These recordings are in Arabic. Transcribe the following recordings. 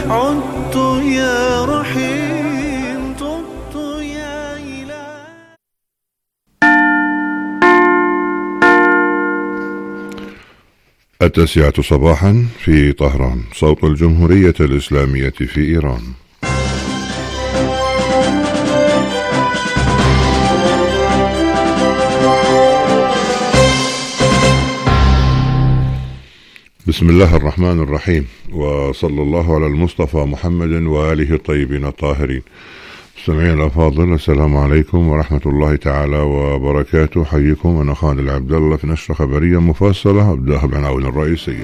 عدت يا رحيم، تبت يا إله. 9 صباحا في طهران، صوت الجمهورية الإسلامية في إيران. بسم الله الرحمن الرحيم، وصلى الله على المصطفى محمد وآله الطيبين الطاهرين. مستمعين الأفاضل، السلام عليكم ورحمة الله تعالى وبركاته. حييكم أنا خالد العبد الله في نشرة خبرية مفصلة أبدأها بالعناوين الرئيسية.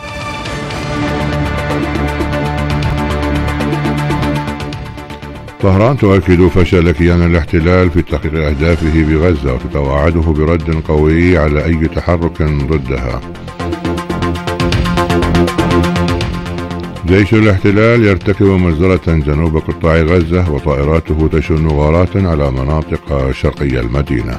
طهران تؤكد فشل كيان الاحتلال في تحقيق أهدافه بغزة، وتتوعده برد قوي على أي تحرك ضدها. جيش الاحتلال يرتكب مجزرة جنوب قطاع غزة، وطائراته تشن غارات على مناطق شرقي المدينة.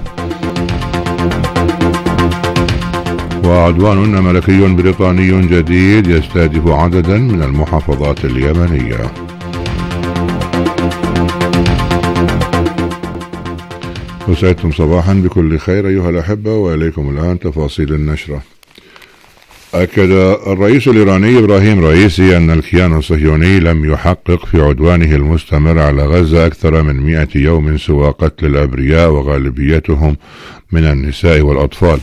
وعدوان ملكي بريطاني جديد يستهدف عددا من المحافظات اليمنية. وسعدتم صباحا بكل خير أيها الأحبة، وإليكم الآن تفاصيل النشرة. أكد الرئيس الإيراني إبراهيم رئيسي أن الكيان الصهيوني لم يحقق في عدوانه المستمر على غزة أكثر من 100 يوم سوى قتل الأبرياء وغالبيتهم من النساء والأطفال.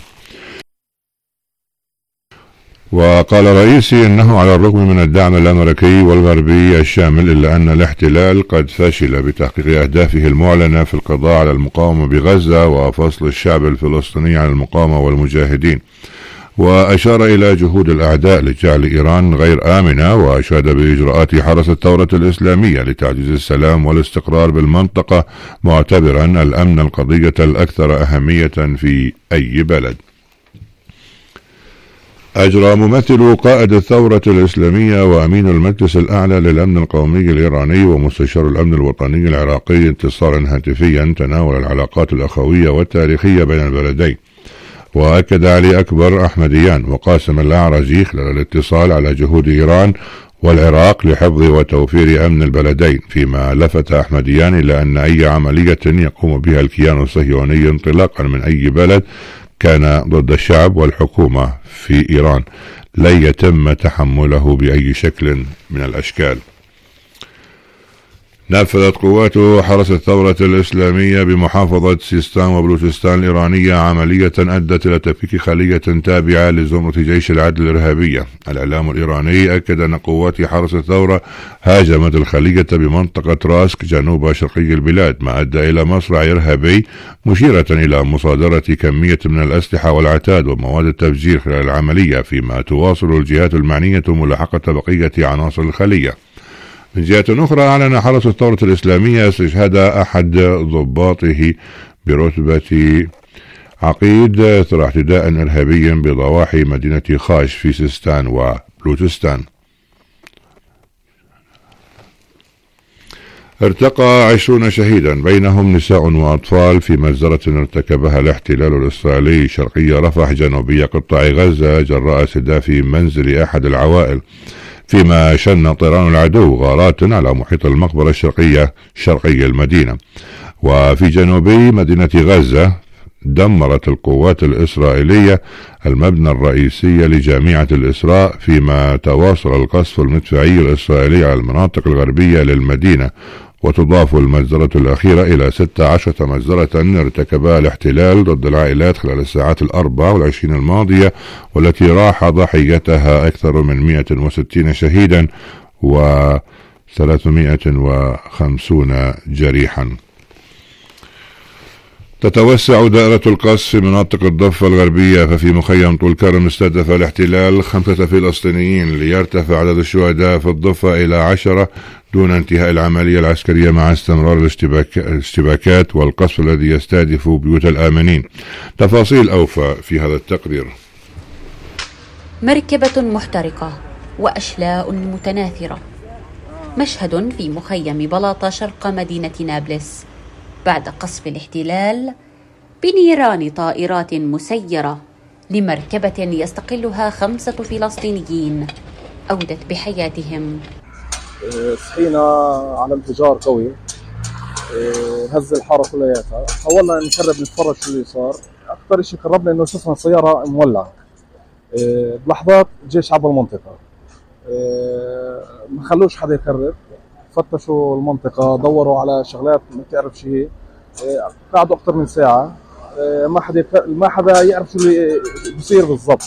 وقال رئيسي أنه على الرغم من الدعم الأمريكي والغربي الشامل، إلا أن الاحتلال قد فشل بتحقيق أهدافه المعلنة في القضاء على المقاومة بغزة وفصل الشعب الفلسطيني عن المقاومة والمجاهدين. وأشار إلى جهود الأعداء لجعل إيران غير آمنة، وأشاد بإجراءات حرس الثورة الإسلامية لتعزيز السلام والاستقرار بالمنطقة، معتبرا الأمن القضية الأكثر أهمية في أي بلد. أجرى ممثل قائد الثورة الإسلامية وأمين المجلس الأعلى للأمن القومي الإيراني ومستشار الأمن الوطني العراقي اتصالا هاتفيا تناول العلاقات الأخوية والتاريخية بين البلدين. وأكد علي أكبر أحمديان وقاسم الأعرجي خلال الاتصال على جهود إيران والعراق لحفظ وتوفير أمن البلدين، فيما لفت أحمديان إلى أن أي عملية يقوم بها الكيان الصهيوني انطلاقا من أي بلد كان ضد الشعب والحكومة في إيران لن يتم تحمله بأي شكل من الأشكال. نفذت قوات حرس الثورة الإسلامية بمحافظة سيستان وبلوتستان الإيرانية عملية أدت إلى تفكيك خلية تابعة لزمرة جيش العدل الإرهابية. الإعلام الإيراني أكد أن قوات حرس الثورة هاجمت الخلية بمنطقة راسك جنوب شرقي البلاد، ما أدى إلى مصرع إرهابي، مشيرة إلى مصادرة كمية من الأسلحة والعتاد ومواد التفجير خلال العملية، فيما تواصل الجهات المعنية ملاحقة بقية عناصر الخلية. من جهة أخرى، أعلن حرس الثورة الإسلامية استشهاد أحد ضباطه برتبة عقيد إثر اعتداء إرهابي بضواحي مدينة خاش في سيستان وبلوتستان. ارتقى 20 شهيدا بينهم نساء وأطفال في مجزرة ارتكبها الاحتلال الإسرائيلي شرقي رفح جنوبي قطاع غزة جراء استهداف منزل أحد العوائل، فيما شن طيران العدو غارات على محيط المقبرة الشرقية شرقي المدينة. وفي جنوبي مدينة غزة دمرت القوات الإسرائيلية المبنى الرئيسي لجامعة الإسراء، فيما تواصل القصف المدفعي الإسرائيلي على المناطق الغربية للمدينة. وتضاف المجزرة الأخيرة إلى 16 مجزرة ارتكبها الاحتلال ضد العائلات خلال الساعات 24 الماضية، والتي راح ضحيتها أكثر من 160 شهيدا و350 جريحا. تتوسع دائرة القصف في مناطق الضفة الغربية، ففي مخيم طول كرم استهدف الاحتلال 5 فلسطينيين ليرتفع عدد الشهداء في الضفة إلى 10 دون انتهاء العملية العسكرية، مع استمرار الاشتباكات والقصف الذي يستهدف بيوت الآمنين. تفاصيل أوفى في هذا التقرير. مركبة محترقة وأشلاء متناثرة، مشهد في مخيم بلاطة شرق مدينة نابلس بعد قصف الاحتلال بنيران طائرات مسيرة لمركبة يستقلها 5 فلسطينيين أودت بحياتهم. صحينا على انفجار قوي هز الحاره كلياتها. حاولنا نقرب نتفرج شو اللي صار. اكثر شيء قربنا انه شفنا السياره مولعه. بلحظات الجيش عبر المنطقه، ما خلوش حدا يقرب، فتشوا المنطقه، دوروا على شغلات ما تعرف شو هي. قعدوا اكثر من ساعه، ما حدا يعرف شو اللي بصير بالضبط.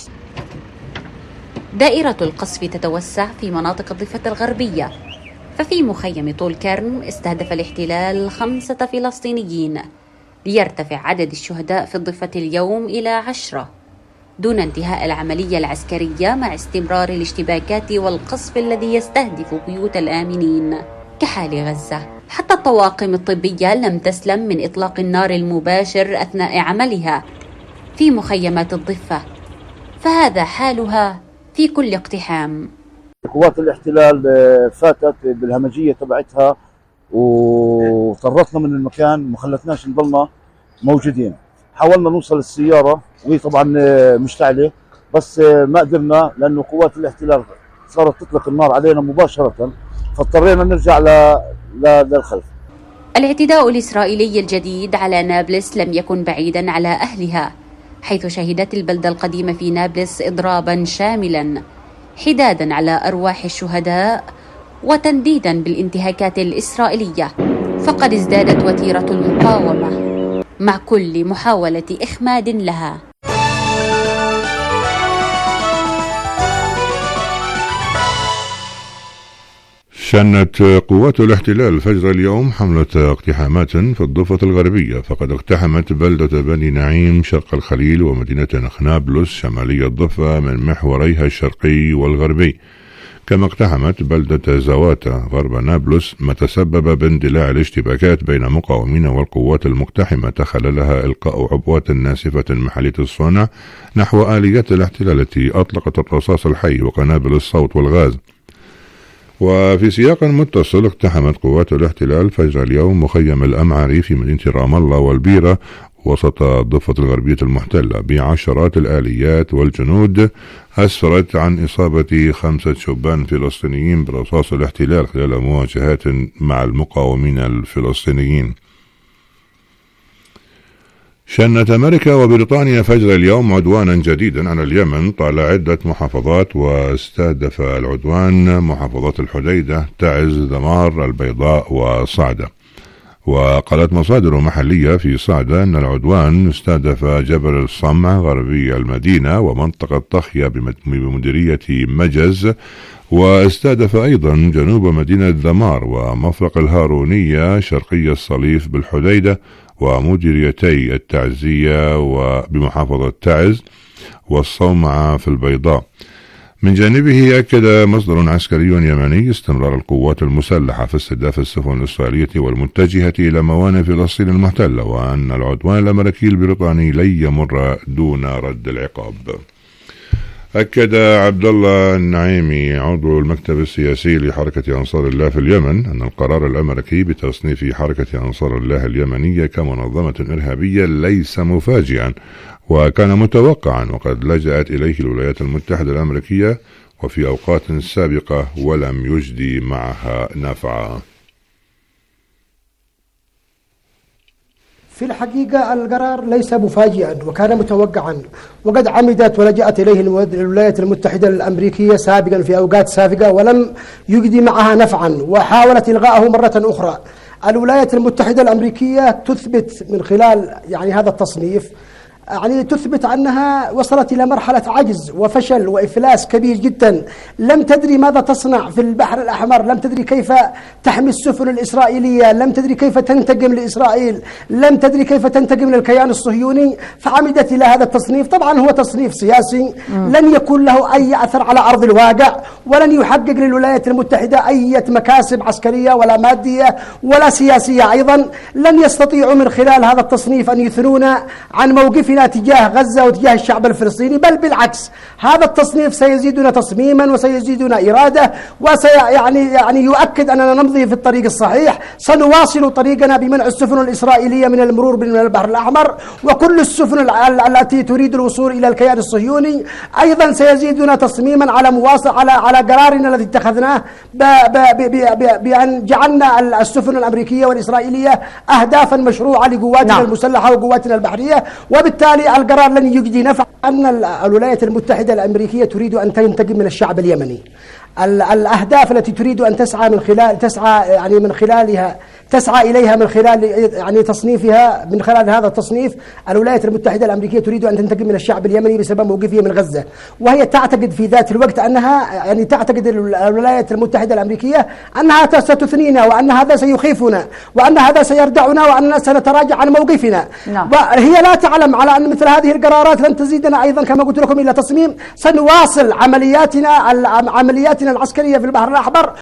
دائرة القصف تتوسع في مناطق الضفة الغربية، ففي مخيم طول كرم استهدف الاحتلال 5 فلسطينيين ليرتفع عدد الشهداء في الضفة اليوم إلى 10 دون انتهاء العملية العسكرية، مع استمرار الاشتباكات والقصف الذي يستهدف بيوت الآمنين كحال غزة. حتى الطواقم الطبية لم تسلم من إطلاق النار المباشر أثناء عملها في مخيمات الضفة، فهذا حالها في كل اقتحام. قوات الاحتلال فاتت بالهمجية تبعتها وطرتنا من المكان، ما خلتناش نضلنا موجودين. حاولنا نوصل السيارة وهي طبعا مشتعلة، بس ما قدرنا لأنه قوات الاحتلال صارت تطلق النار علينا مباشرة، فاضطرينا نرجع للخلف. الاعتداء الإسرائيلي الجديد على نابلس لم يكن بعيدا على أهلها، حيث شهدت البلدة القديمة في نابلس إضرابا شاملا حدادا على أرواح الشهداء وتنديدا بالانتهاكات الإسرائيلية. فقد ازدادت وتيرة المقاومة مع كل محاولة إخماد لها. شنت قوات الاحتلال فجر اليوم حملة اقتحامات في الضفة الغربية، فقد اقتحمت بلدة بني نعيم شرق الخليل ومدينة نابلس شمالي الضفة من محوريها الشرقي والغربي، كما اقتحمت بلدة زواتا غرب نابلس، ما تسبب باندلاع الاشتباكات بين مقاومين والقوات المقتحمة، خلالها إلقاء عبوات ناسفة محلية الصنع نحو آليات الاحتلال التي أطلقت الرصاص الحي وقنابل الصوت والغاز. وفي سياق متصل اقتحمت قوات الاحتلال فجر اليوم مخيم الأمعري في مدينة رام الله والبيرة وسط الضفة الغربية المحتلة بعشرات الآليات والجنود، أسفرت عن إصابة 5 شبان فلسطينيين برصاص الاحتلال خلال مواجهات مع المقاومين الفلسطينيين. شنت أمريكا وبريطانيا فجر اليوم عدوانا جديدا على اليمن طال عدة محافظات، واستهدف العدوان محافظات الحديدة، تعز، ذمار، البيضاء وصعدة. وقالت مصادر محلية في صعدة أن العدوان استهدف جبل الصمع غربي المدينة ومنطقة طخية بمديرية مجز، واستهدف أيضا جنوب مدينة ذمار ومفرق الهارونية شرقي الصليف بالحديدة ومديريتي التعزية وبمحافظة تعز والصومعة في البيضاء. من جانبه أكد مصدر عسكري يمني استمرار القوات المسلحة في استهداف السفن الإسرائيلية والمتجهة إلى موانئ فلسطين المحتلة، وأن العدوان الأمريكي البريطاني لن يمر دون رد العقاب. أكد عبد الله النعيمي عضو المكتب السياسي لحركة أنصار الله في اليمن أن القرار الأمريكي بتصنيف حركة أنصار الله اليمنية كمنظمة إرهابية ليس مفاجئا وكان متوقعا، وقد لجأت إليه الولايات المتحدة الأمريكية وفي أوقات سابقة ولم يجدي معها نفعا. في الحقيقة القرار ليس مفاجئا وكان متوقعا، وقد عمدت ولجأت إليه الولايات المتحدة الأمريكية سابقا في أوقات سابقة ولم يجدي معها نفعا، وحاولت إلغاءه مرة أخرى. الولايات المتحدة الأمريكية تثبت من خلال هذا التصنيف تثبت أنها وصلت إلى مرحلة عجز وفشل وإفلاس كبير جدا. لم تدري ماذا تصنع في البحر الأحمر، لم تدري كيف تحمي السفن الإسرائيلية، لم تدري كيف تنتقم لإسرائيل، لم تدري كيف تنتقم للكيان الصهيوني، فعمدت إلى هذا التصنيف. طبعا هو تصنيف سياسي لن يكون له أي أثر على أرض الواقع، ولن يحقق للولايات المتحدة أي مكاسب عسكرية ولا مادية ولا سياسية. أيضا لن يستطيعوا من خلال هذا التصنيف أن يثنون عن موقفهم تصنيفنا تجاه غزة وتجاه الشعب الفلسطيني، بل بالعكس هذا التصنيف سيزيدنا تصميما وسيزيدنا إرادة يعني يؤكد أننا نمضي في الطريق الصحيح. سنواصل طريقنا بمنع السفن الإسرائيلية من المرور من البحر الأحمر، وكل السفن التي تريد الوصول إلى الكيان الصهيوني. أيضا سيزيدنا تصميما على قرارنا الذي اتخذناه بأن جعلنا السفن الأمريكية والإسرائيلية أهدافا مشروعة لقواتنا المسلحة وقواتنا البحرية، وبالتالي القرار لن يجدي نفع. أن الولايات المتحدة الأمريكية تريد أن تنتقم من الشعب اليمني. الأهداف التي تريد أن تسعى إليها من خلال تصنيفها، من خلال هذا التصنيف الولايات المتحدة الأمريكية تريد أن تنتقم من الشعب اليمني بسبب موقفه من غزة، وهي تعتقد في ذات الوقت أنها تعتقد الولايات المتحدة الأمريكية أنها ستثنينا، وأن هذا سيخيفنا، وأن هذا سيردعنا، وأننا سنتراجع عن موقفنا. وهي لا تعلم على أن مثل هذه القرارات لن تزيدنا أيضا كما قلت لكم إلى تصميم. سنواصل عملياتنا العسكرية في البحر الأحمر.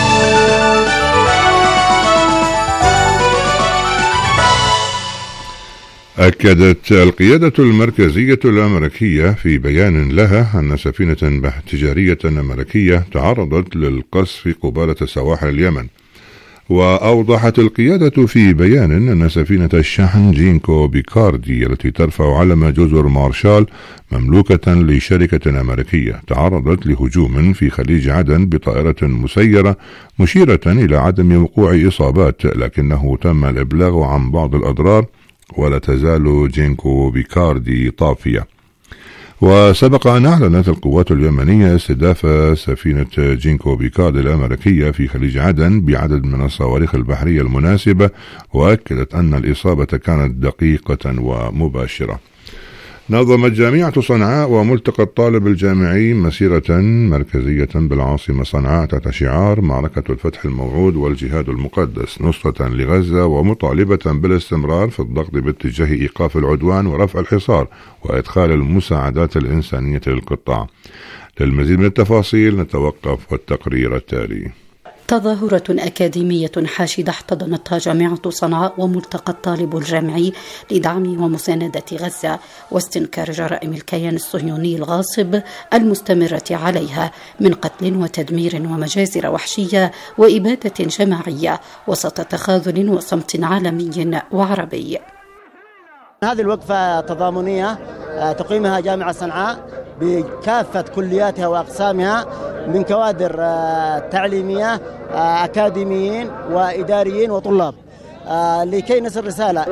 أكدت القيادة المركزية الأمريكية في بيان لها أن سفينة تجارية أمريكية تعرضت للقصف قبالة سواحل اليمن. وأوضحت القيادة في بيان أن سفينة الشحن جينكو بيكاردي التي ترفع علم جزر مارشال مملوكة لشركة أمريكية تعرضت لهجوم في خليج عدن بطائرة مسيرة، مشيرة إلى عدم وقوع إصابات، لكنه تم الإبلاغ عن بعض الأضرار، ولا تزال جينكو بيكاردي طافية. وسبق أن أعلنت القوات اليمنية استهداف سفينة جينكو بيكاردي الأمريكية في خليج عدن بعدد من الصواريخ البحرية المناسبة، وأكدت أن الإصابة كانت دقيقة ومباشرة. نظمت جامعة صنعاء وملتقى الطالب الجامعي مسيرة مركزية بالعاصمة صنعاء تحت شعار معركة الفتح الموعود والجهاد المقدس، نصرة لغزة ومطالبة بالاستمرار في الضغط باتجاه إيقاف العدوان ورفع الحصار وإدخال المساعدات الإنسانية للقطاع. للمزيد من التفاصيل نتوقف والتقرير التالي. تظاهرة أكاديمية حاشدة احتضنتها جامعة صنعاء وملتقى الطالب الجامعي لدعم ومساندة غزة واستنكار جرائم الكيان الصهيوني الغاصب المستمرة عليها من قتل وتدمير ومجازر وحشية وإبادة جماعية وسط تخاذل وصمت عالمي وعربي. هذه الوقفة تضامنية تقيمها جامعة صنعاء بكافة كلياتها وأقسامها من كوادر تعليمية، أكاديميين وإداريين وطلاب، لكي نصل رسالة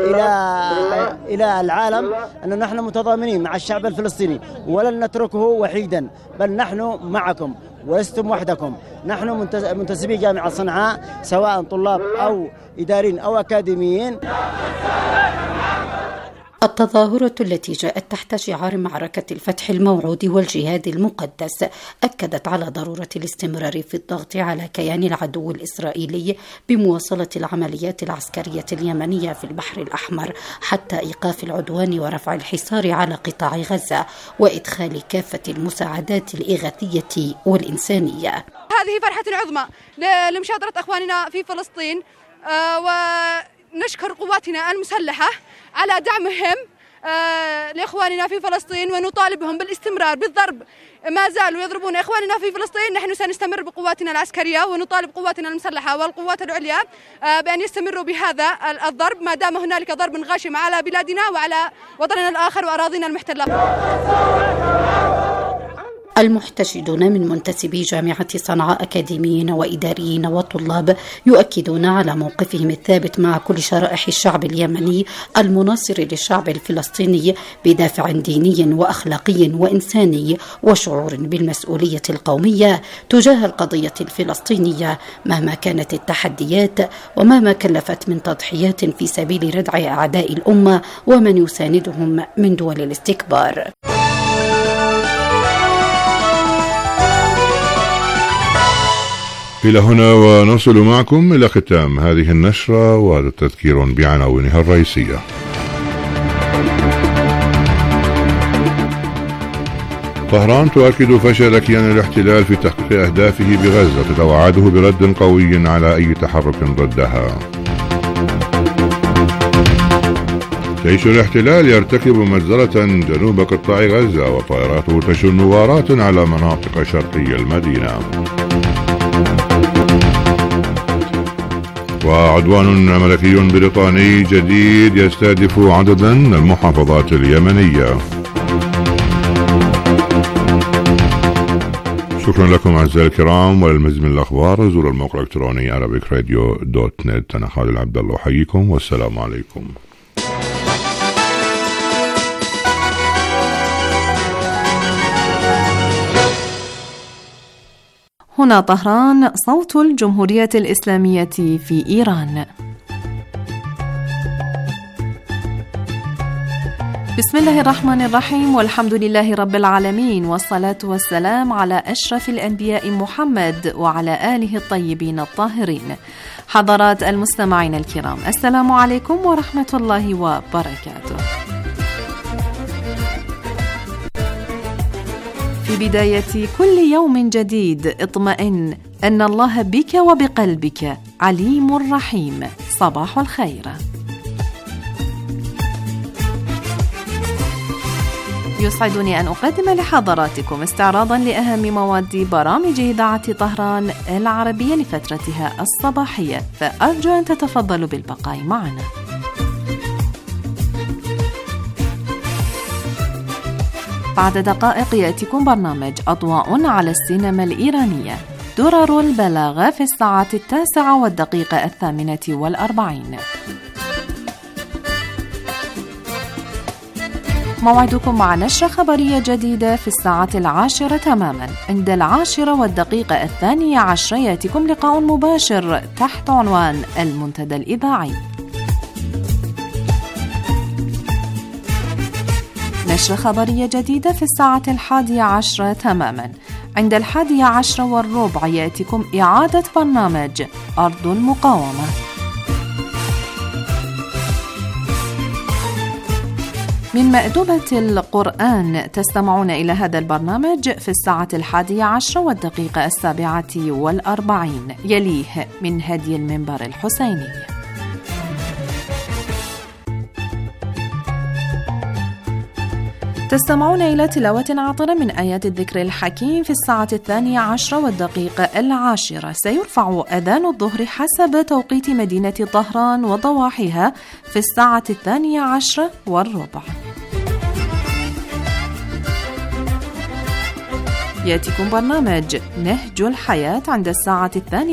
إلى العالم أن نحن متضامنين مع الشعب الفلسطيني ولن نتركه وحيدا، بل نحن معكم ولستم وحدكم. نحن منتسبي جامعة صنعاء سواء طلاب أو إداريين أو أكاديميين. التظاهرة التي جاءت تحت شعار معركة الفتح الموعود والجهاد المقدس أكدت على ضرورة الاستمرار في الضغط على كيان العدو الإسرائيلي بمواصلة العمليات العسكرية اليمنية في البحر الأحمر حتى إيقاف العدوان ورفع الحصار على قطاع غزة وإدخال كافة المساعدات الإغاثية والإنسانية. هذه فرحة عظمى لمشاهدة أخواننا في فلسطين، ونشكر قواتنا المسلحة على دعمهم لإخواننا في فلسطين، ونطالبهم بالاستمرار بالضرب. ما زالوا يضربون إخواننا في فلسطين، نحن سنستمر بقواتنا العسكرية ونطالب قواتنا المسلحة والقوات العليا بأن يستمروا بهذا الضرب ما دام هنالك ضرب غاشم على بلادنا وعلى وطننا الآخر وأراضينا المحتلة. المحتشدون من منتسبي جامعة صنعاء أكاديميين وإداريين وطلاب يؤكدون على موقفهم الثابت مع كل شرائح الشعب اليمني المناصر للشعب الفلسطيني بدافع ديني وأخلاقي وإنساني وشعور بالمسؤولية القومية تجاه القضية الفلسطينية مهما كانت التحديات ومهما كلفت من تضحيات في سبيل ردع أعداء الأمة ومن يساندهم من دول الاستكبار. إلى هنا ونصل معكم إلى ختام هذه النشرة، وهذا التذكير بعناوينها الرئيسية. طهران تؤكد فشل كيان الاحتلال في تحقيق أهدافه بغزة، تتوعده برد قوي على أي تحرك ضدها. جيش الاحتلال يرتكب مجزرة جنوب قطاع غزة وطائراته تشن غارات على مناطق شرقي المدينة. وعدوان ملكي بريطاني جديد يستهدف عددا من المحافظات اليمنية. شكرا لكم أعزائي الكرام، وللمزيد من الأخبار زوروا الموقع الإلكتروني arabicradio.net. أنا خالد عبد الله أحييكم والسلام عليكم. هنا طهران، صوت الجمهورية الإسلامية في إيران. بسم الله الرحمن الرحيم، والحمد لله رب العالمين، والصلاة والسلام على أشرف الأنبياء محمد وعلى آله الطيبين الطاهرين. حضرات المستمعين الكرام، السلام عليكم ورحمة الله وبركاته. في بداية كل يوم جديد اطمئن أن الله بك وبقلبك عليم رحيم. صباح الخير. يسعدني أن أقدم لحضراتكم استعراضا لأهم مواد برامج إذاعة طهران العربية لفترتها الصباحية، فأرجو أن تتفضلوا بالبقاء معنا. بعد دقائق يأتيكم برنامج أضواء على السينما الإيرانية، درر البلاغة في الساعة 9:48. موعدكم مع نشرة خبرية جديدة في الساعة 10 تماما. عند 10:12 يأتيكم لقاء مباشر تحت عنوان المنتدى الإذاعي. نشرة خبرية جديدة في الساعة 11 تماما. عند 11:15 يأتيكم إعادة برنامج أرض المقاومة. من مأدبة القرآن تستمعون إلى هذا البرنامج في الساعة 11:07. يليه من هدي المنبر الحسيني. تستمعون إلى تلاوة عطرة من آيات الذكر الحكيم في الساعة 12:10. سيرفع أذان الظهر حسب توقيت مدينة طهران وضواحيها في الساعة 12:15. يأتيكم برنامج نهج الحياة عند الساعة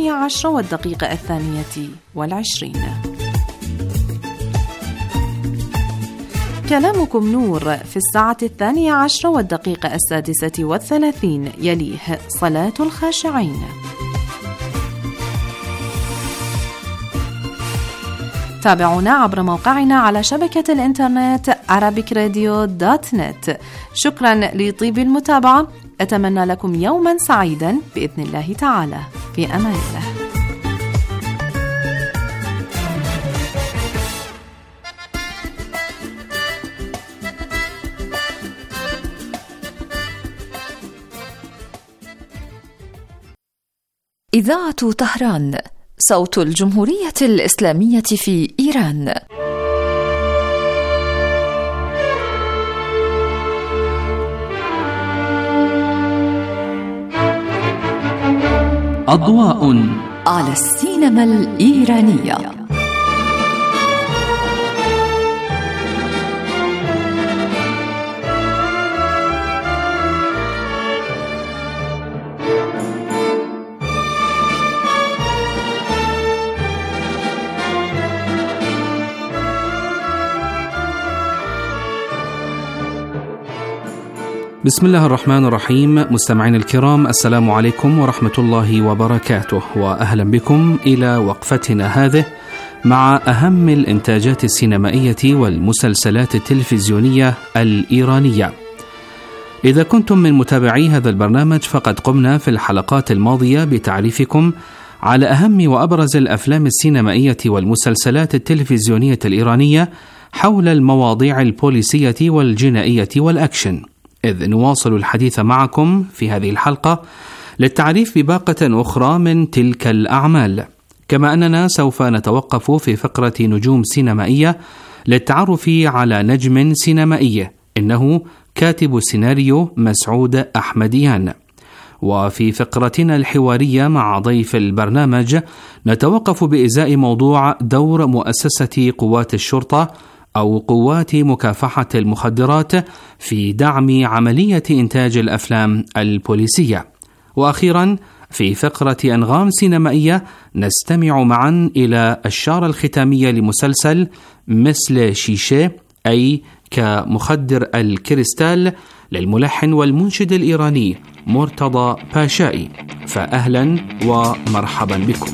12:22. كلامكم نور في الساعة 12:36. يليه صلاة الخاشعين. تابعونا عبر موقعنا على شبكة الإنترنت arabicradio.net. شكرا لطيب المتابعة، أتمنى لكم يوما سعيدا بإذن الله تعالى. في أمان الله. إذاعة طهران، صوت الجمهورية الإسلامية في إيران. أضواء على السينما الإيرانية. بسم الله الرحمن الرحيم. مستمعين الكرام، السلام عليكم ورحمة الله وبركاته، وأهلا بكم إلى وقفتنا هذه مع أهم الإنتاجات السينمائية والمسلسلات التلفزيونية الإيرانية. إذا كنتم من متابعي هذا البرنامج فقد قمنا في الحلقات الماضية بتعريفكم على أهم وأبرز الأفلام السينمائية والمسلسلات التلفزيونية الإيرانية حول المواضيع البوليسية والجنائية والأكشن، إذ نواصل الحديث معكم في هذه الحلقة للتعريف بباقة أخرى من تلك الأعمال، كما أننا سوف نتوقف في فقرة نجوم سينمائية للتعرف على نجم سينمائي، إنه كاتب السيناريو مسعود أحمديان. وفي فقرتنا الحوارية مع ضيف البرنامج نتوقف بإزاء موضوع دور مؤسسة قوات الشرطة أو قوات مكافحة المخدرات في دعم عملية إنتاج الأفلام البوليسية. وأخيرا في فقرة أنغام سينمائية نستمع معا إلى الشارة الختامية لمسلسل مثل شيشة، أي كمخدر الكريستال، للملحن والمنشد الإيراني مرتضى باشائي. فأهلا ومرحبا بكم.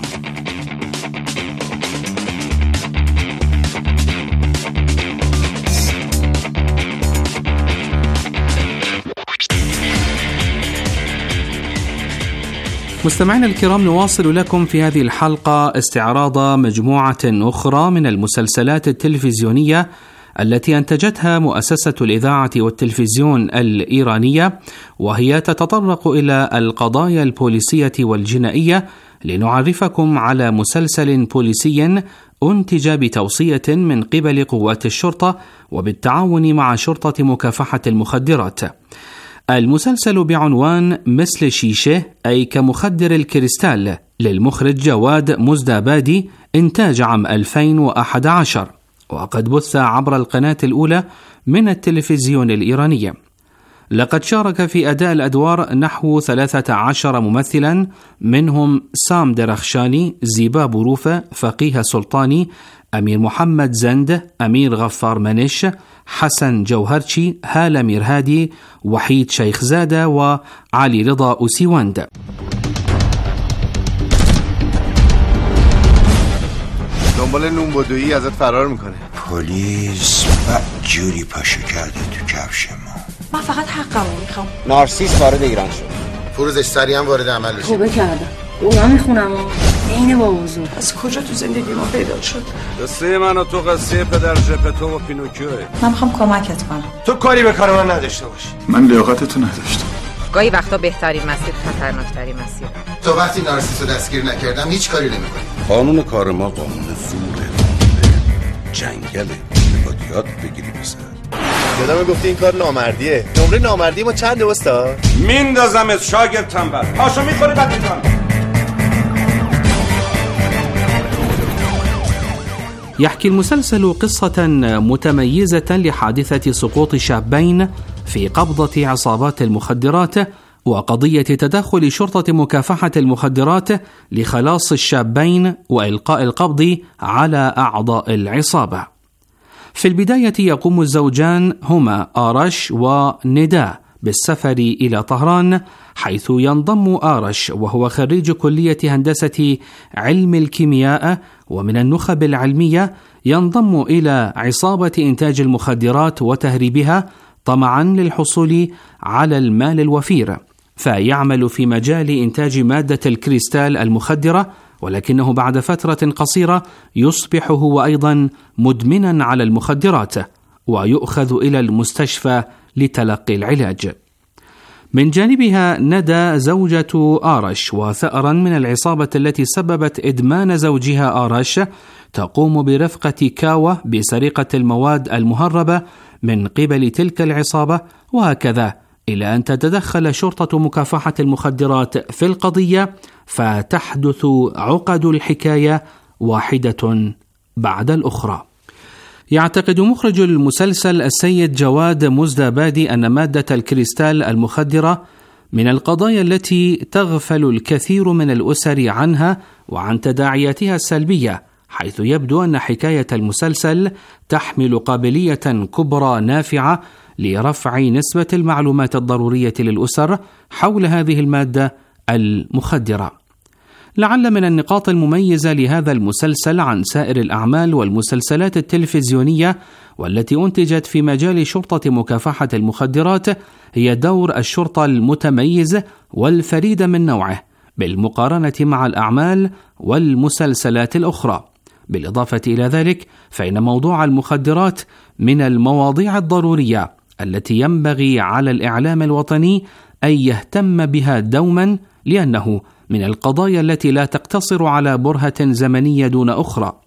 مستمعينا الكرام، نواصل لكم في هذه الحلقة استعراض مجموعة أخرى من المسلسلات التلفزيونية التي أنتجتها مؤسسة الإذاعة والتلفزيون الإيرانية، وهي تتطرق إلى القضايا البوليسية والجنائية. لنعرفكم على مسلسل بوليسي أنتج بتوصية من قبل قوات الشرطة وبالتعاون مع شرطة مكافحة المخدرات. المسلسل بعنوان مثل شيشة، أي كمخدر الكريستال، للمخرج جواد مزدابادي، إنتاج عام 2011، وقد بث عبر القناة الأولى من التلفزيون الإيراني. لقد شارك في أداء الأدوار نحو 13 ممثلا، منهم سام درخشاني، زيبا بروفة، فقيه سلطاني، أمير محمد زند، أمير غفار منش، حسن جوهرشي، هالة ميرهادي، وحيد شيخزادة، وعلي رضا أوسيواند. دنبال نونبودویی ازت فرار میکنه. پلیس بدجوری پاشو کرده تو کفش ما. من فقط حقمو میخوام. نارسیس وارد ایران شد. فروزش سریع هم وارد عمل بشه. توبه کردم. اونا میخونم اینه با وضوح. از کجا تو زندگی ما پیدا شد؟ قصه من و تو قصه پدر ژپتو و پینوکیوه. من میخوام کمکت کنم. تو کاری به کار من نداشته باشی. من لیاقتتو نداشتم. گاهی وقتا بهترین مسیر خطرناکترین مسیر. تو وقتی نارسیس رو دستگیر نکردم هیچ کاری نمی‌کنی. قانون کار ما قانون زوره. جنگله. باید یاد بگیری پسر. یادم گفتی این کار نامردیه. نمره نامردی ما چنده استاد؟ میندازمت شاگرد تنبل. پاشو می‌خوری بعد می‌کنم. يحكي المسلسل قصة متميزة لحادثة سقوط شابين في قبضة عصابات المخدرات، وقضية تدخل شرطة مكافحة المخدرات لخلاص الشابين وإلقاء القبض على أعضاء العصابة. في البداية يقوم الزوجان هما آرش ونداء بالسفر إلى طهران، حيث ينضم آرش وهو خريج كلية هندسة علم الكيمياء ومن النخب العلمية، ينضم إلى عصابة إنتاج المخدرات وتهريبها طمعا للحصول على المال الوفير، فيعمل في مجال إنتاج مادة الكريستال المخدرة، ولكنه بعد فترة قصيرة يصبح هو أيضا مدمنا على المخدرات ويؤخذ إلى المستشفى لتلقي العلاج. من جانبها ندى زوجة آرش وثأرا من العصابة التي سببت إدمان زوجها آرش تقوم برفقة كاوة بسرقة المواد المهربة من قبل تلك العصابة، وهكذا إلى أن تتدخل شرطة مكافحة المخدرات في القضية، فتحدث عقد الحكاية واحدة بعد الأخرى. يعتقد مخرج المسلسل السيد جواد مزدابادي أن مادة الكريستال المخدرة من القضايا التي تغفل الكثير من الأسر عنها وعن تداعياتها السلبية، حيث يبدو أن حكاية المسلسل تحمل قابلية كبرى نافعة لرفع نسبة المعلومات الضرورية للأسر حول هذه المادة المخدرة. لعل من النقاط المميزة لهذا المسلسل عن سائر الأعمال والمسلسلات التلفزيونية والتي أنتجت في مجال شرطة مكافحة المخدرات هي دور الشرطة المتميز والفريد من نوعه بالمقارنة مع الأعمال والمسلسلات الأخرى. بالإضافة إلى ذلك فإن موضوع المخدرات من المواضيع الضرورية التي ينبغي على الإعلام الوطني أن يهتم بها دوما، لأنه من القضايا التي لا تقتصر على برهة زمنية دون أخرى.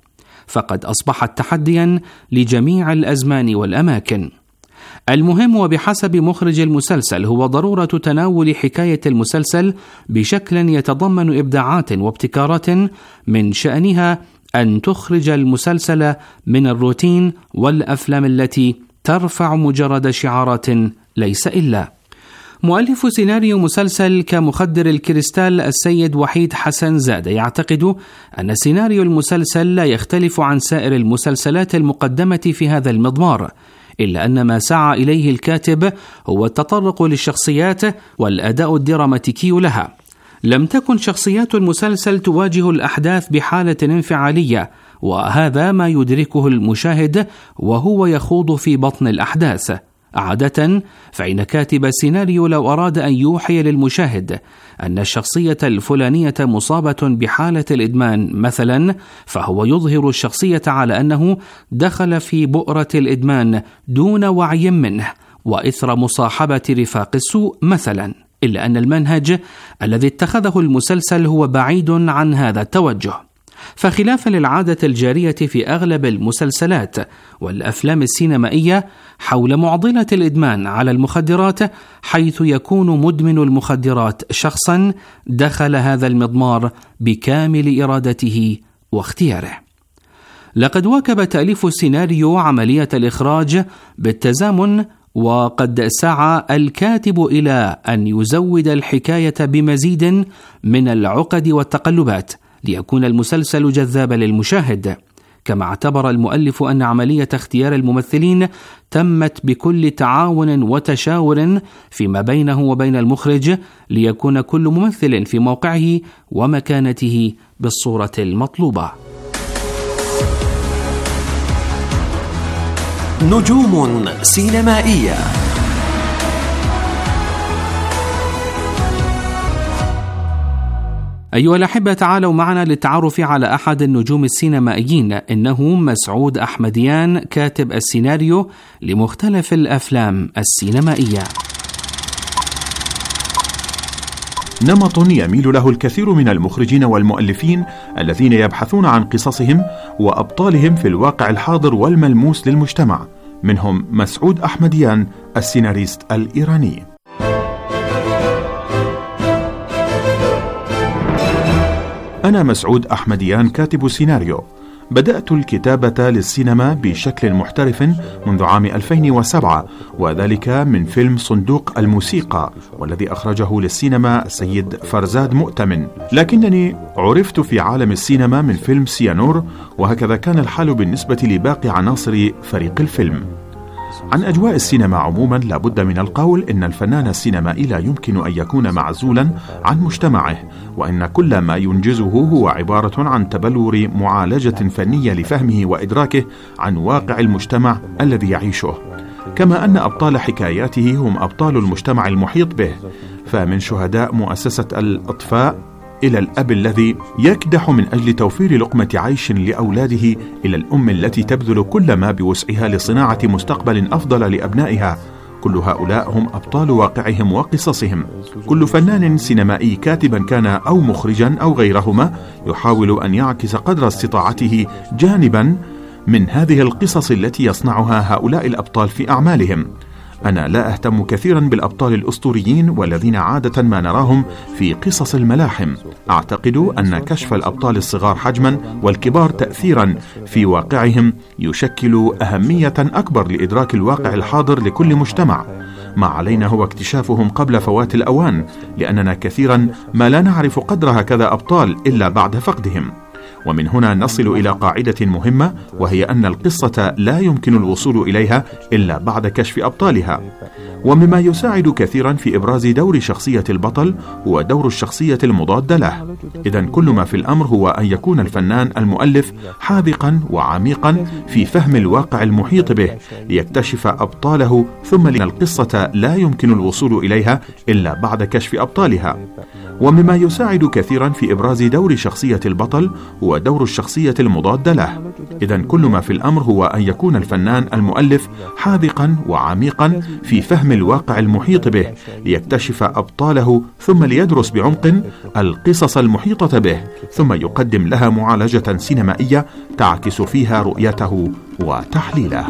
فقد أصبحت تحديا لجميع الأزمان والأماكن. المهم وبحسب مخرج المسلسل هو ضرورة تناول حكاية المسلسل بشكل يتضمن إبداعات وابتكارات من شأنها أن تخرج المسلسل من الروتين والأفلام التي ترفع مجرد شعارات ليس إلا. مؤلف سيناريو مسلسل كمخدر الكريستال السيد وحيد حسن زادة يعتقد أن سيناريو المسلسل لا يختلف عن سائر المسلسلات المقدمة في هذا المضمار، إلا أن ما سعى إليه الكاتب هو التطرق للشخصيات والأداء الدراماتيكي لها. لم تكن شخصيات المسلسل تواجه الأحداث بحالة انفعالية، وهذا ما يدركه المشاهد وهو يخوض في بطن الأحداث. عادة فإن كاتب السيناريو لو أراد أن يوحي للمشاهد أن الشخصية الفلانية مصابة بحالة الإدمان مثلا، فهو يظهر الشخصية على أنه دخل في بؤرة الإدمان دون وعي منه وإثر مصاحبة رفاق السوء مثلا، إلا أن المنهج الذي اتخذه المسلسل هو بعيد عن هذا التوجه. فخلافا للعادة الجارية في أغلب المسلسلات والأفلام السينمائية حول معضلة الإدمان على المخدرات، حيث يكون مدمن المخدرات شخصا دخل هذا المضمار بكامل إرادته واختياره. لقد واكب تأليف السيناريو عملية الإخراج بالتزامن، وقد سعى الكاتب إلى أن يزود الحكاية بمزيد من العقد والتقلبات ليكون المسلسل جذابا للمشاهد. كما اعتبر المؤلف أن عملية اختيار الممثلين تمت بكل تعاون وتشاور فيما بينه وبين المخرج، ليكون كل ممثل في موقعه ومكانته بالصورة المطلوبة. نجوم سينمائية. أيها الأحبة، تعالوا معنا للتعرف على أحد النجوم السينمائيين، إنه مسعود أحمديان، كاتب السيناريو لمختلف الأفلام السينمائية. نمط يميل له الكثير من المخرجين والمؤلفين الذين يبحثون عن قصصهم وأبطالهم في الواقع الحاضر والملموس للمجتمع، منهم مسعود أحمديان السيناريست الإيراني. أنا مسعود أحمديان كاتب سيناريو. بدأت الكتابة للسينما بشكل محترف منذ عام 2007، وذلك من فيلم صندوق الموسيقى، والذي أخرجه للسينما السيد فرزاد مؤتمن. لكنني عرفت في عالم السينما من فيلم سيانور، وهكذا كان الحال بالنسبة لباقي عناصر فريق الفيلم. عن أجواء السينما عموما لابد من القول إن الفنان السينمائي لا يمكن أن يكون معزولا عن مجتمعه، وإن كل ما ينجزه هو عبارة عن تبلور معالجة فنية لفهمه وإدراكه عن واقع المجتمع الذي يعيشه، كما أن أبطال حكاياته هم أبطال المجتمع المحيط به، فمن شهداء مؤسسة الأطفاء إلى الأب الذي يكدح من أجل توفير لقمة عيش لأولاده، إلى الأم التي تبذل كل ما بوسعها لصناعة مستقبل أفضل لأبنائها. كل هؤلاء هم أبطال واقعهم وقصصهم. كل فنان سينمائي كاتبا كان أو مخرجا أو غيرهما يحاول أن يعكس قدر استطاعته جانبا من هذه القصص التي يصنعها هؤلاء الأبطال في أعمالهم. أنا لا أهتم كثيرا بالأبطال الأسطوريين والذين عادة ما نراهم في قصص الملاحم. أعتقد أن كشف الأبطال الصغار حجما والكبار تأثيرا في واقعهم يشكل أهمية أكبر لإدراك الواقع الحاضر لكل مجتمع. ما علينا هو اكتشافهم قبل فوات الأوان، لأننا كثيرا ما لا نعرف قدر هكذا أبطال إلا بعد فقدهم. ومن هنا نصل إلى قاعدة مهمة، وهي أن القصة لا يمكن الوصول إليها إلا بعد كشف أبطالها. ومما يساعد كثيرا في إبراز دور شخصية البطل هو دور الشخصية المضادة له. إذن كل ما في الأمر هو أن يكون الفنان المؤلف حاذقا وعميقا في فهم الواقع المحيط به ليكتشف أبطاله، ثم لأن القصة لا يمكن الوصول إليها إلا بعد كشف أبطالها. ومما يساعد كثيرا في إبراز دور شخصية البطل هو هو دور الشخصية المضادة له. إذن كل ما في الأمر هو أن يكون الفنان المؤلف حاذقا وعميقا في فهم الواقع المحيط به ليكتشف أبطاله، ثم ليدرس بعمق القصص المحيطة به، ثم يقدم لها معالجة سينمائية تعكس فيها رؤيته وتحليله.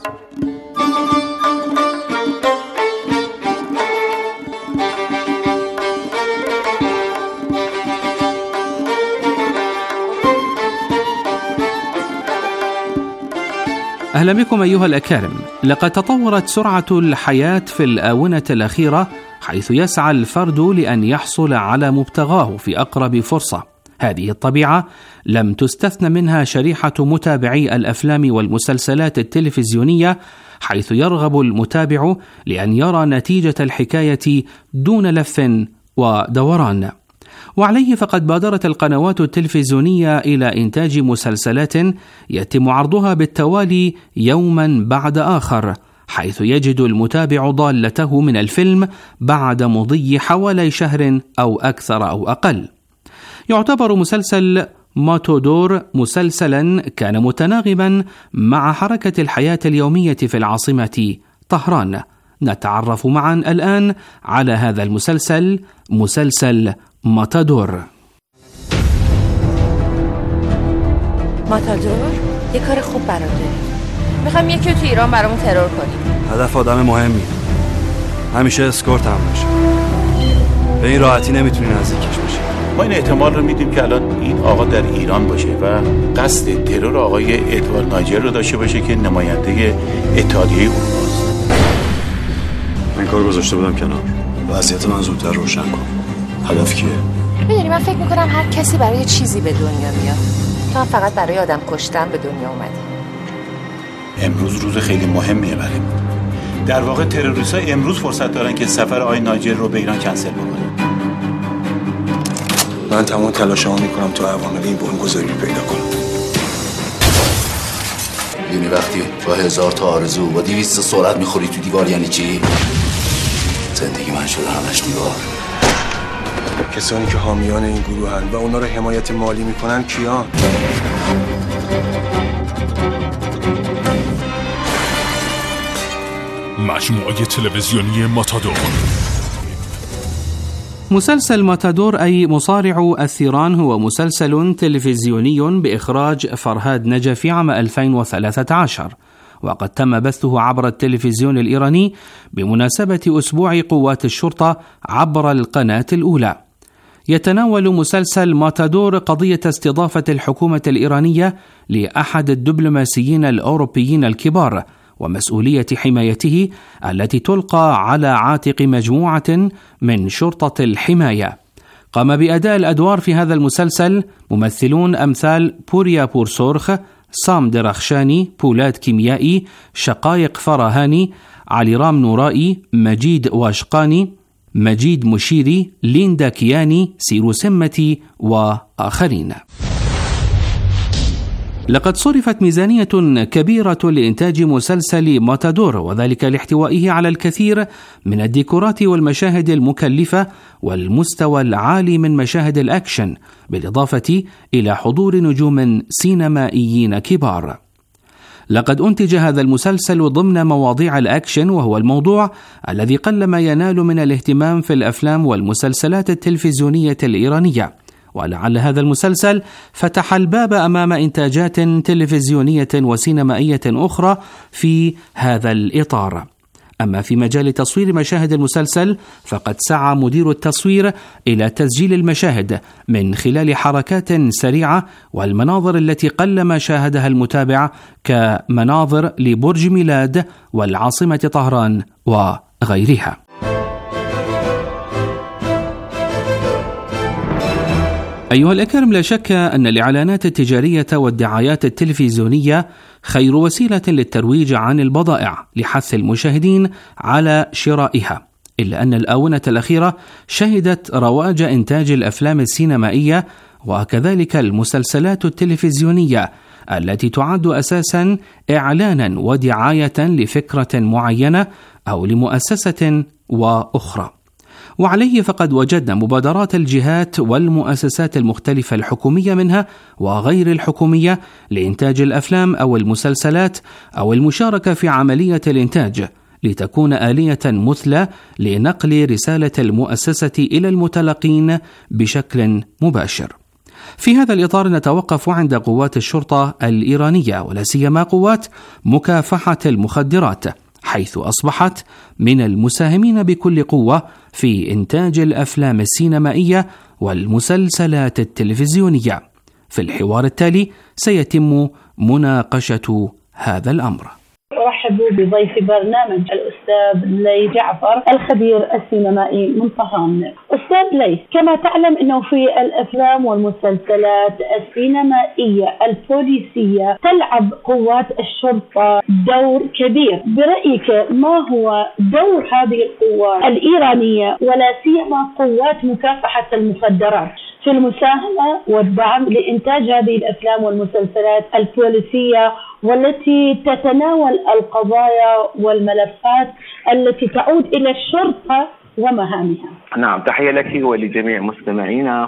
أهلا بكم أيها الأكارم. لقد تطورت سرعة الحياة في الآونة الأخيرة، حيث يسعى الفرد لأن يحصل على مبتغاه في أقرب فرصة. هذه الطبيعة لم تستثن منها شريحة متابعي الأفلام والمسلسلات التلفزيونية، حيث يرغب المتابع لأن يرى نتيجة الحكاية دون لف ودوران. وعليه فقد بادرت القنوات التلفزيونية إلى إنتاج مسلسلات يتم عرضها بالتوالي يوما بعد آخر، حيث يجد المتابع ضالته من الفيلم بعد مضي حوالي شهر أو أكثر أو أقل. يعتبر مسلسل ماتادور مسلسلا كان متناغما مع حركة الحياة اليومية في العاصمة طهران. نتعرف معا الآن على هذا المسلسل، مسلسل ماتادور. ماتادور یه کار خوب برام داری. میخوام یکی تو ایران برامون ترور کنیم. هدف آدم مهمی، همیشه اسکورت هم باشه. به این راحتی نمیتونی نزدیکش بشی. ما این احتمال رو میدیم که الان این آقا در ایران باشه و قصد ترور آقای ادوارد نایجر رو داشته باشه که نماینده اتحادیه اروپاست. من کار گذاشته بودم کنار. وضعیت من زودتر روشن کن. هدف کیه؟ میدونی من فکر میکنم هر کسی برای چیزی به دنیا میاد. تو هم فقط برای آدم کشتن به دنیا اومدی. امروز روز خیلی مهمیه برای ما. در واقع تروریست‌ها امروز فرصت دارن که سفر آقای نایجر رو به ایران کنسل بکنن. من تمام تلاشمو میکنم تا عوامل این بمبگذاری رو پیدا کنم. یعنی وقتی با 1000 تا آرزو با 200 سرعت میخوری تو دیوار یعنی چی؟ زندگی من شده همش دیوار. کسانی که حامیان این گروهن و اونا رو حمایت مالی میکنن کیان؟ مجموعه تلویزیونی ماتادور. مسلسل ماتادور أي مصارع الثيران هو مسلسل تلفزيوني بإخراج فرهاد نجفي عام 2013، وقد تم بثه عبر التلفزيون الإيراني بمناسبة أسبوع قوات الشرطة عبر القناة الأولى. يتناول مسلسل ماتادور قضية استضافة الحكومة الإيرانية لأحد الدبلوماسيين الأوروبيين الكبار ومسؤولية حمايته التي تلقى على عاتق مجموعة من شرطة الحماية. قام بأداء الأدوار في هذا المسلسل ممثلون أمثال بوريا بورسورخ، سام درخشاني، بولاد كيميائي، شقايق فراهاني، علي رام نورائي، مجيد واشقاني، مجيد مشيري، ليندا كياني، سيرو سمتي وآخرين. لقد صرفت ميزانية كبيرة لإنتاج مسلسل ماتادور، وذلك لاحتوائه على الكثير من الديكورات والمشاهد المكلفة والمستوى العالي من مشاهد الأكشن، بالإضافة إلى حضور نجوم سينمائيين كبار. لقد أنتج هذا المسلسل ضمن مواضيع الأكشن، وهو الموضوع الذي قلما ينال من الاهتمام في الأفلام والمسلسلات التلفزيونية الإيرانية، ولعل هذا المسلسل فتح الباب أمام إنتاجات تلفزيونية وسينمائية أخرى في هذا الإطار. أما في مجال تصوير مشاهد المسلسل فقد سعى مدير التصوير إلى تسجيل المشاهد من خلال حركات سريعة والمناظر التي قلما شاهدها المتابع، كمناظر لبرج ميلاد والعاصمة طهران وغيرها. أيها الأكارم، لا شك أن الإعلانات التجارية والدعايات التلفزيونية خير وسيلة للترويج عن البضائع لحث المشاهدين على شرائها، إلا أن الآونة الأخيرة شهدت رواج إنتاج الأفلام السينمائية وكذلك المسلسلات التلفزيونية التي تعد أساسا إعلانا ودعاية لفكرة معينة أو لمؤسسة وأخرى. وعليه فقد وجدنا مبادرات الجهات والمؤسسات المختلفة الحكومية منها وغير الحكومية لإنتاج الأفلام أو المسلسلات أو المشاركة في عملية الإنتاج، لتكون آلية مثلى لنقل رسالة المؤسسة إلى المتلقين بشكل مباشر. في هذا الإطار نتوقف عند قوات الشرطة الإيرانية، ولا سيما قوات مكافحة المخدرات، حيث أصبحت من المساهمين بكل قوة في إنتاج الأفلام السينمائية والمسلسلات التلفزيونية. في الحوار التالي سيتم مناقشة هذا الأمر. أرحب بضيف برنامج الأستاذ ليث جعفر الخبير السينمائي من طهران. أستاذ ليث، كما تعلم أنه في الأفلام والمسلسلات السينمائية البوليسية تلعب قوات الشرطة دور كبير، برأيك ما هو دور هذه القوات الإيرانية ولا سيما قوات مكافحة المخدرات في المساهمة والدعم لإنتاج هذه الأفلام والمسلسلات البوليسية والتي تتناول القضايا والملفات التي تعود إلى الشرطة ومهامها؟ نعم، تحية لك ولجميع مستمعينا.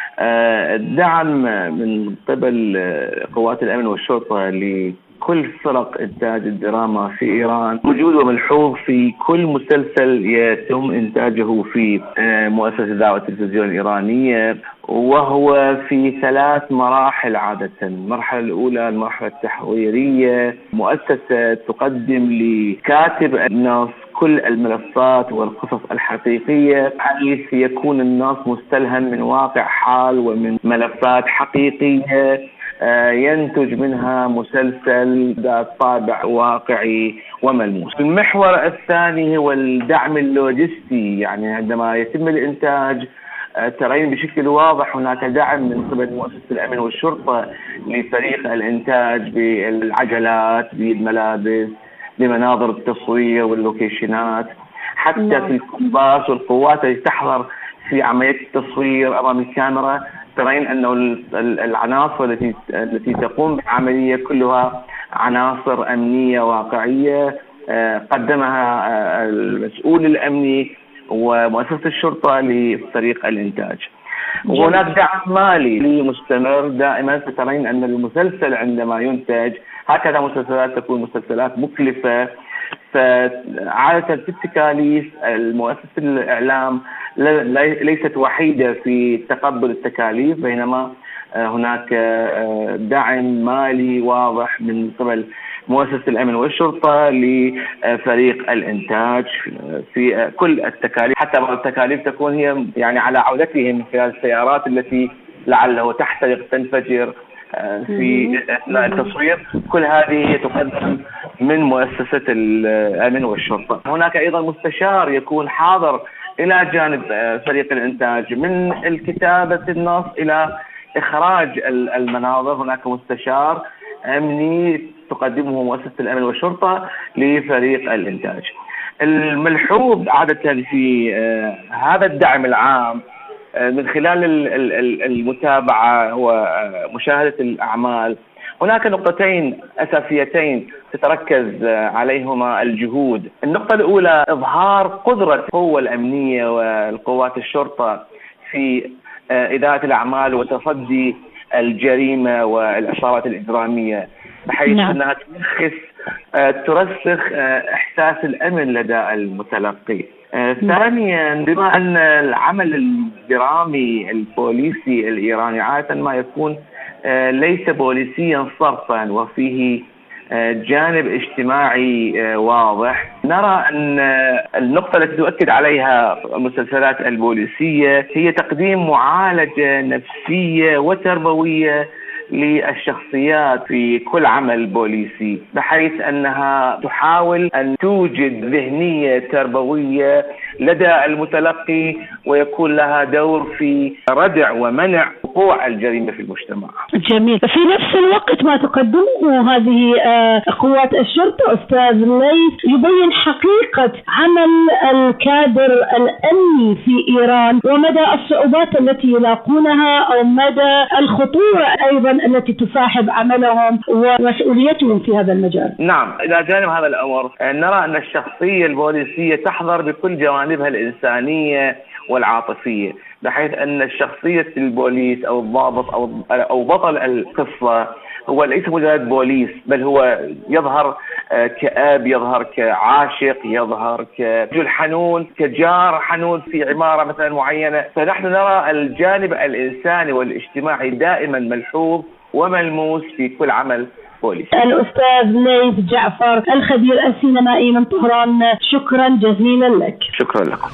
الدعم من قبل قوات الأمن والشرطة لكل فرق إنتاج الدراما في إيران موجود وملحوظ في كل مسلسل يتم إنتاجه في مؤسسة الدعوة التلفزيون الإيرانية، وهو في 3 مراحل عادة. المرحلة الأولى المرحلة التحويرية، مؤسسة تقدم لكاتب النص كل الملفات والقصص الحقيقية، حيث يكون النص مستلهم من واقع حال ومن ملفات حقيقية، ينتج منها مسلسل ذات طابع واقعي وملموس. المحور الثاني هو الدعم اللوجستي، يعني عندما يتم الإنتاج ترين بشكل واضح هناك دعم من قبل مؤسسة الأمن والشرطة لفريق الإنتاج بالعجلات، بالملابس، بمناظر التصوير واللوكيشنات، حتى في الكومباس والقوات التي تحضر في عملية التصوير أمام الكاميرا. ترين أنه العناصر التي تقوم بالعملية كلها عناصر أمنية واقعية قدمها المسؤول الأمني ومؤسسة الشرطة لفريق الإنتاج. وهناك دعم مالي مستمر دائما. سترين أن المسلسل عندما ينتج، هكذا مسلسلات تكون مسلسلات مكلفة، فعادة في التكاليف المؤسسة الإعلام ليست وحيدة في تقبل التكاليف، بينما هناك دعم مالي واضح من قبل مؤسسة الأمن والشرطة لفريق الإنتاج في كل التكاليف، حتى بعض التكاليف تكون هي يعني على عودتهم في السيارات التي لعله تحترق تنفجر في أثناء التصوير. كل هذه تقدم من مؤسسة الأمن والشرطة. هناك أيضا مستشار يكون حاضر إلى جانب فريق الإنتاج، من الكتابة النص إلى إخراج المناظر. هناك مستشار أمني تقدمه مؤسسة الأمن والشرطة لفريق الإنتاج. الملحوظ عادة في هذا الدعم العام من خلال المتابعة ومشاهدة الأعمال، هناك نقطتين أساسيتين تتركز عليهما الجهود. النقطة الأولى إظهار قدرة القوة الأمنية والقوات الشرطة في إدارة الأعمال وتصدي الجريمة والعصابات الإجرامية، بحيث أنها ترسخ إحساس الأمن لدى المتلقي. ثانيا، بما أن العمل الجرامي البوليسي الإيراني عادة ما يكون ليس بوليسيا صرفا وفيه جانب اجتماعي واضح، نرى أن النقطة التي تؤكد عليها المسلسلات البوليسية هي تقديم معالجة نفسية وتربوية للشخصيات في كل عمل بوليسي، بحيث أنها تحاول أن توجد ذهنية تربوية لدى المتلقي ويكون لها دور في ردع ومنع وقوع الجريمة في المجتمع. جميل. في نفس الوقت ما تقدمه هذه قوات الشرطة أستاذ ليث يبين حقيقة عمل الكادر الأمني في إيران ومدى الصعوبات التي يلاقونها أو مدى الخطورة أيضا التي تصاحب عملهم ومسؤوليتهم في هذا المجال. نعم، إلى جانب هذا الأمر نرى أن الشخصية البوليسية تحظر بكل جوانبها الإنسانية والعاطفية، بحيث أن شخصية البوليس أو الضابط أو بطل القصة هو ليس مجرد بوليس، بل هو يظهر كأب، يظهر كعاشق، يظهر كرجل حنون، كجار حنون في عمارة مثلا معينة. فنحن نرى الجانب الإنساني والاجتماعي دائما ملحوظ وملموس في كل عمل بوليس. الأستاذ ليث جعفر الخبير السينمائي من طهران، شكرا جزيلا لك. شكرا لكم.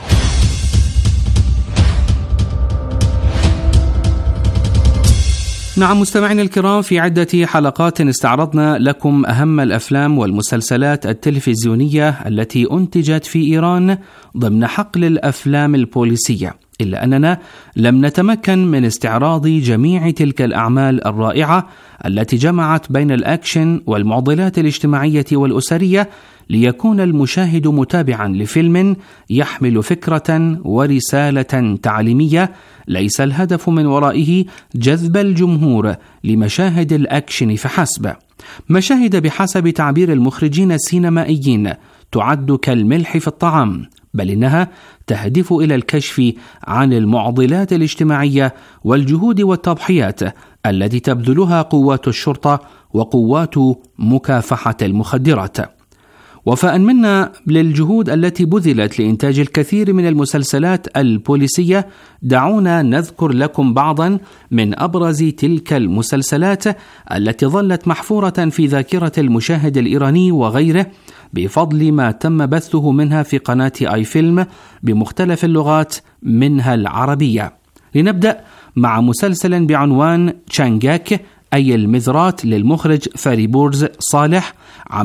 نعم مستمعينا الكرام، في عدة حلقات استعرضنا لكم أهم الأفلام والمسلسلات التلفزيونية التي أنتجت في إيران ضمن حقل الأفلام البوليسية، إلا أننا لم نتمكن من استعراض جميع تلك الأعمال الرائعة التي جمعت بين الأكشن والمعضلات الاجتماعية والأسرية، ليكون المشاهد متابعا لفيلم يحمل فكرة ورسالة تعليمية ليس الهدف من ورائه جذب الجمهور لمشاهد الأكشن فحسب. مشاهد بحسب تعبير المخرجين السينمائيين تعد كالملح في الطعام، بل إنها تهدف إلى الكشف عن المعضلات الاجتماعية والجهود والتضحيات التي تبذلها قوات الشرطة وقوات مكافحة المخدرات. وفاء منا للجهود التي بذلت لإنتاج الكثير من المسلسلات البوليسية، دعونا نذكر لكم بعضا من أبرز تلك المسلسلات التي ظلت محفورة في ذاكرة المشاهد الإيراني وغيره بفضل ما تم بثه منها في قناة آي فيلم بمختلف اللغات منها العربية. لنبدأ مع مسلسل بعنوان تشانجاك أي المذرات للمخرج فاريبورز صالح عام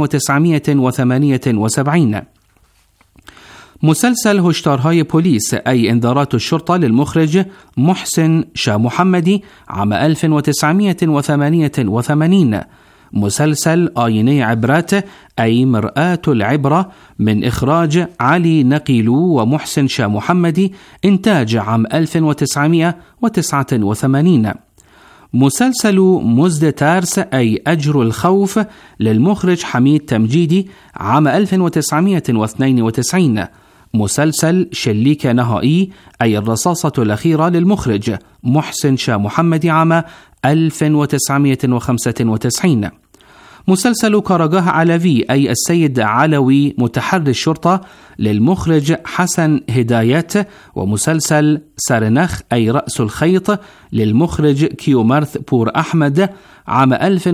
1978. مسلسل هشتارهای بوليس أي إنذارات الشرطة للمخرج محسن شاه محمدي عام 1988. مسلسل آيني عبرات أي مرآة العبرة من إخراج علي نقيلو ومحسن شاه محمدي، إنتاج عام 1989. مسلسل مزد تارس أي أجر الخوف للمخرج حميد تمجيدي عام 1992. مسلسل شليك نهائي أي الرصاصة الأخيرة للمخرج محسن شاه محمدي عام 1995. مسلسل كاراجاه علوي أي السيد علوي متحري الشرطة للمخرج حسن هدايات. ومسلسل سارنخ أي رأس الخيط للمخرج كيومارث بور أحمد عام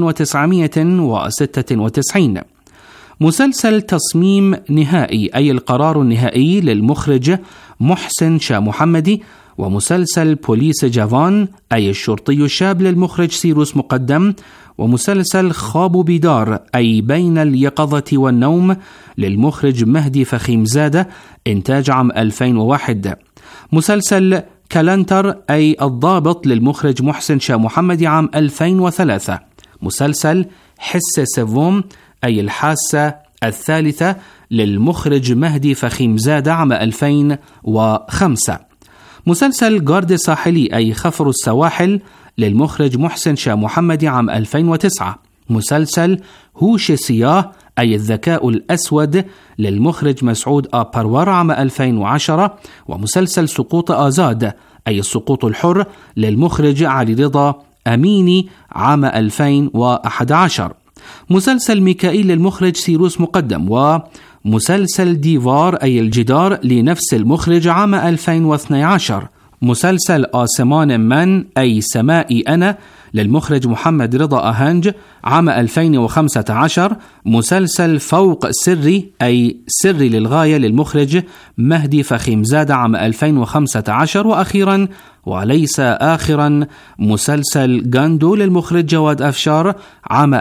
1996. مسلسل تصميم نهائي أي القرار النهائي للمخرج محسن شاه محمدي. ومسلسل بوليس جافان أي الشرطي الشاب للمخرج سيروس مقدم. ومسلسل خاب بيدار أي بين اليقظة والنوم للمخرج مهدي فخيمزادة، إنتاج عام 2001. مسلسل كالانتر أي الضابط للمخرج محسن شاه محمدي عام 2003. مسلسل حس سيفوم أي الحاسة الثالثة للمخرج مهدي فخيمزادة عام 2005. مسلسل جارد ساحلي أي خفر السواحل للمخرج محسن شاه محمدي عام 2009. مسلسل هوش سياه أي الذكاء الأسود للمخرج مسعود آبروار عام 2010. ومسلسل سقوط آزاد أي السقوط الحر للمخرج علي رضا أميني عام 2011. مسلسل ميكائيل للمخرج سيروس مقدم. ومسلسل ديفار أي الجدار لنفس المخرج عام 2012. مسلسل آسمان من أي سمائي أنا للمخرج محمد رضا أهنج عام 2015. مسلسل فوق سري أي سري للغاية للمخرج مهدي فخيمزادة عام 2015. وأخيرا وليس آخرا مسلسل غاندو للمخرج جواد أفشار عام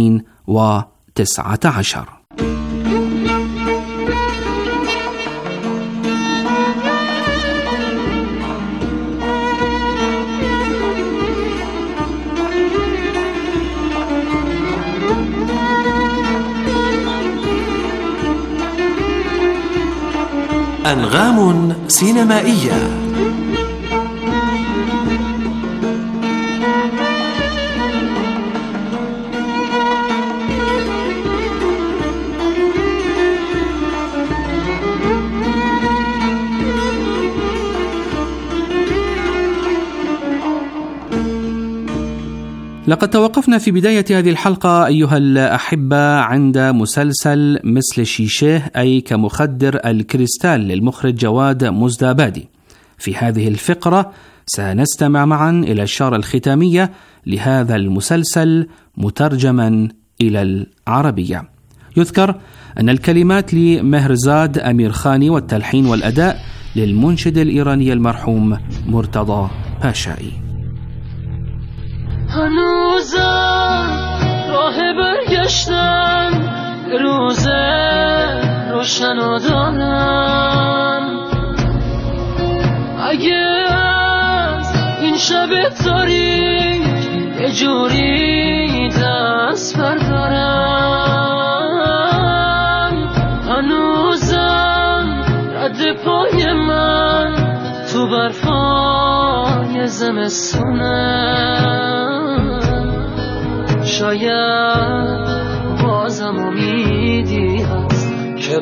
2019. أنغام سينمائية. لقد توقفنا في بداية هذه الحلقة أيها الأحبة عند مسلسل مثل شيشه، أي كمخدر الكريستال للمخرج جواد مزدابادي. في هذه الفقرة سنستمع معا إلى الشارة الختامية لهذا المسلسل مترجما إلى العربية. يذكر أن الكلمات لمهرزاد أمير خاني والتلحين والأداء للمنشد الإيراني المرحوم مرتضى پاشایی. هنوزم راه برگشتن روز روشن و دارم، اگه از این شب تاریک یه جوری دست بردارم، هنوزم رد پای من تو برفای زمستونه، شاید بازم امیدی هست که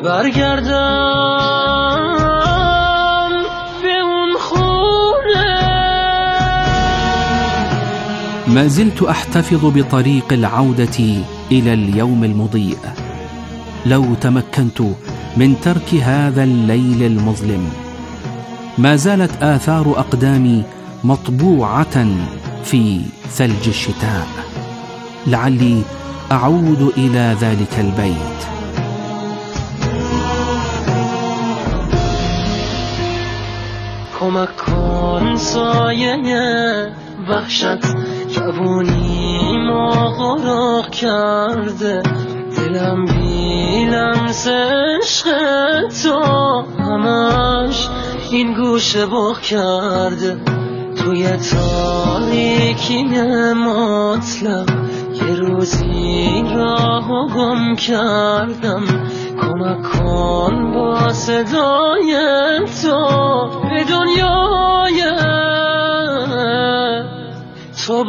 برگردم به اون خونه. ما زلت أحتفظ بطريق العودة إلى اليوم المضيء. لو تمكنت من ترك هذا الليل المظلم. ما زالت آثار أقدامي مطبوعة في ثلج الشتاء. لعلي أعود إلى ذلك البيت. کمک کن سایه وحشت جوونی ما غرق کرده، دلم بی لمس عشق تو همش این گوشه بغ کرده، توی تاریکی مطلق یه روزی راهو گم کردم، کمک کن با صدای تو به دنیای تو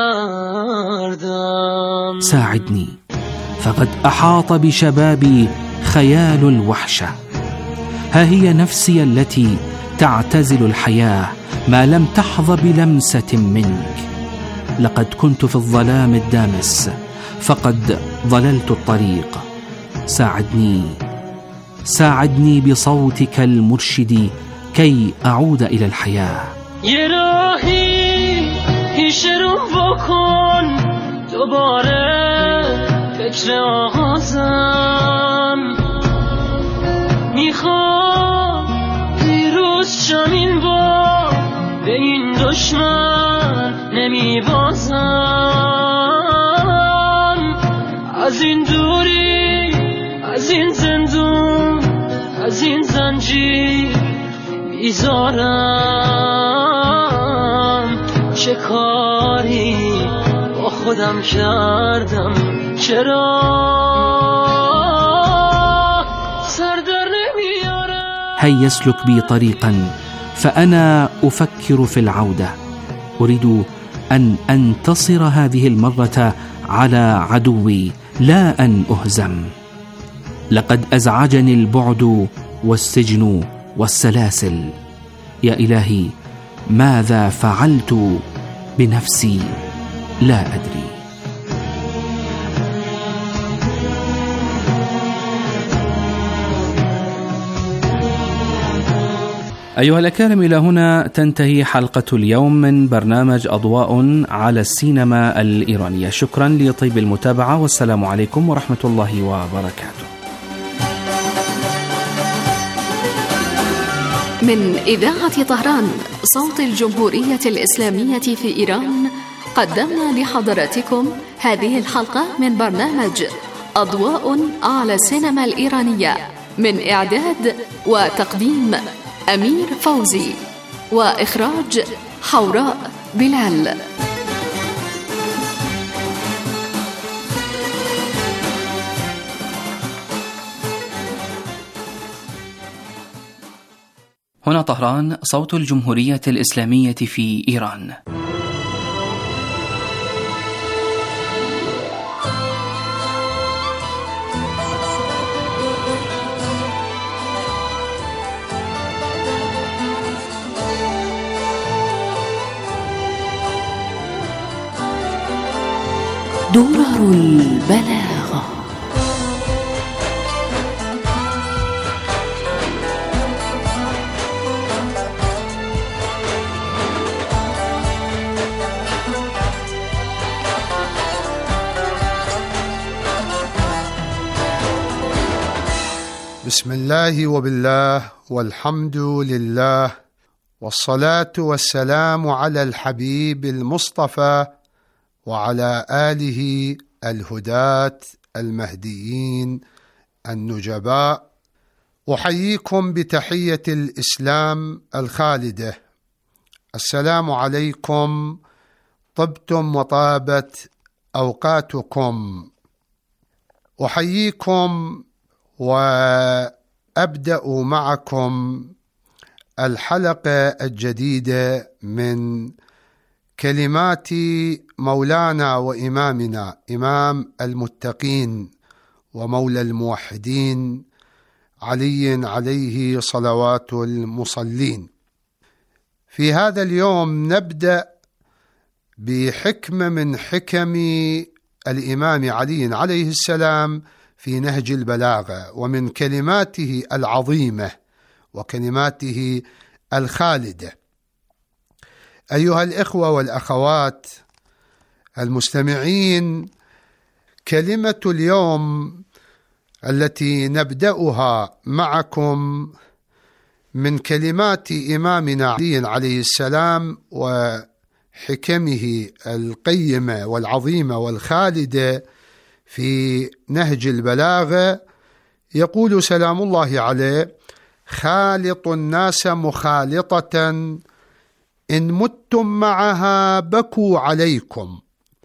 برگردم. ساعدني، فقد أحاط بشبابي خيال الوحشة. ها هي نفسي التي تعتزل الحياة ما لم تحظ بلمسة منك. لقد كنت في الظلام الدامس، فقد ضللت الطريق. ساعدني، ساعدني بصوتك المرشد كي أعود إلى الحياة. یه راهی پیش رو بکن دوباره فکر آغازم، میخوام پیروز شم این بار به این دشمن نمیبازم، از این دوری از این زندون از این زنجیر بیزارم، چه کاری با خودم کردم، چرا سر در نمیارم. هيا اسلك بي طريقا فأنا أفكر في العودة. أريد أن أنتصر هذه المرة على عدوي، لا أن أهزم. لقد أزعجني البعد والسجن والسلاسل. يا إلهي، ماذا فعلت بنفسي لا أدري. أيها الأكارم، إلى هنا تنتهي حلقة اليوم من برنامج أضواء على السينما الإيرانية. شكرا لطيب المتابعة، والسلام عليكم ورحمة الله وبركاته. من إذاعة طهران صوت الجمهورية الإسلامية في إيران، قدمنا لحضراتكم هذه الحلقة من برنامج أضواء على السينما الإيرانية، من إعداد وتقديم أمير فوزي، وإخراج حوراء بلال. هنا طهران صوت الجمهورية الإسلامية في إيران. درر البلاغة. بسم الله وبالله والحمد لله والصلاة والسلام على الحبيب المصطفى وعلى آله الهداة المهديين النجباء. أحييكم بتحية الإسلام الخالدة. السلام عليكم، طبتم وطابت أوقاتكم. أحييكم وأبدأ معكم الحلقة الجديدة من كلمات مولانا وإمامنا إمام المتقين ومولى الموحدين علي عليه صلوات المصلين. في هذا اليوم نبدأ بحكمة من حكم الإمام علي عليه السلام في نهج البلاغة، ومن كلماته العظيمة وكلماته الخالدة. أيها الإخوة والأخوات المستمعين، كلمة اليوم التي نبدأها معكم من كلمات إمامنا علي عليه السلام وحكمه القيمة والعظيمة والخالدة في نهج البلاغة. يقول سلام الله عليه: خالط الناس مخالطة إن متم معها بكوا عليكم،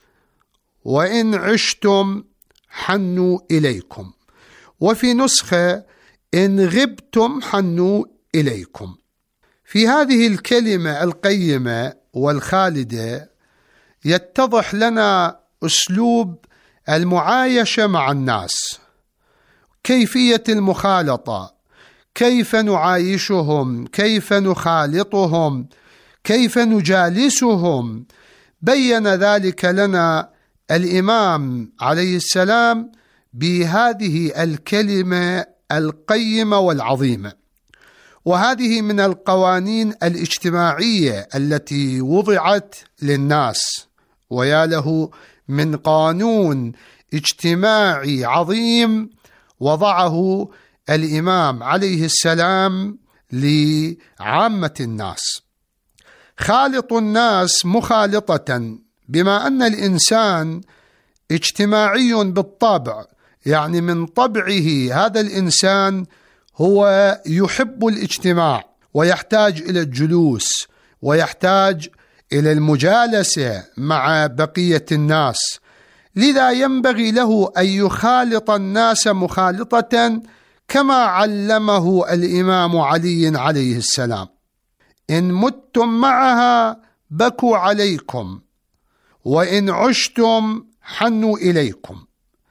وإن عشتم حنوا إليكم، وفي نسخة إن غبتم حنوا إليكم. في هذه الكلمة القيمة والخالدة يتضح لنا أسلوب المعايشة مع الناس، كيفية المخالطة، كيف نعايشهم، كيف نخالطهم، كيف نجالسهم. بين ذلك لنا الإمام عليه السلام بهذه الكلمة القيمة والعظيمة. وهذه من القوانين الاجتماعية التي وضعت للناس، ويا له من قانون اجتماعي عظيم وضعه الإمام عليه السلام لعامة الناس. خالط الناس مخالطة، بما أن الإنسان اجتماعي بالطبع، يعني من طبعه هذا الإنسان هو يحب الاجتماع ويحتاج إلى الجلوس ويحتاج إلى المجالسة مع بقية الناس، لذا ينبغي له أن يخالط الناس مخالطة كما علمه الإمام علي عليه السلام: إن متم معها بكوا عليكم، وإن عشتم حنوا إليكم.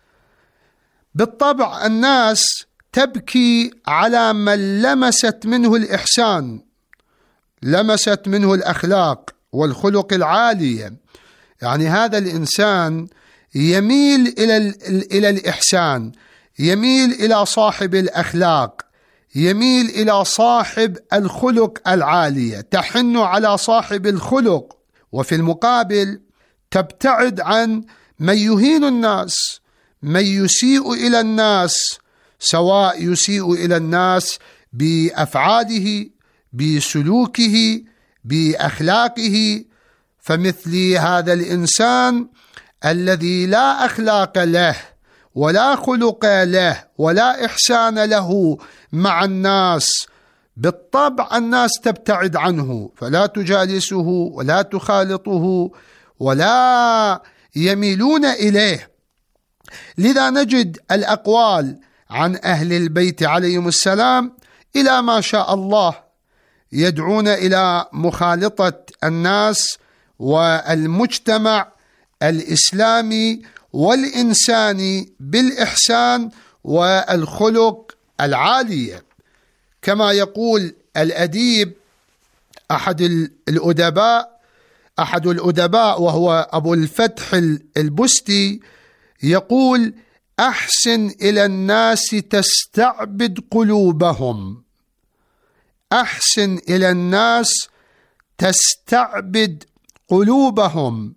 بالطبع الناس تبكي على من لمست منه الإحسان، لمست منه الأخلاق والخلق العالية. يعني هذا الإنسان يميل إلى الإحسان، يميل إلى صاحب الأخلاق، يميل إلى صاحب الخلق العالية، تحن على صاحب الخلق. وفي المقابل تبتعد عن من يهين الناس، من يسيء إلى الناس، سواء يسيء إلى الناس بأفعاله، بسلوكه، بأخلاقه. فمثل هذا الإنسان الذي لا أخلاق له ولا خلق له ولا إحسان له مع الناس، بالطبع الناس تبتعد عنه، فلا تجالسه ولا تخالطه ولا يميلون إليه. لذا نجد الأقوال عن أهل البيت عليهم السلام إلى ما شاء الله يدعون إلى مخالطة الناس والمجتمع الإسلامي والإنساني بالإحسان والخلق العالية. كما يقول الأديب أحد الأدباء أحد الأدباء وهو أبو الفتح البستي يقول: أحسن إلى الناس تستعبد قلوبهم، أحسن إلى الناس تستعبد قلوبهم،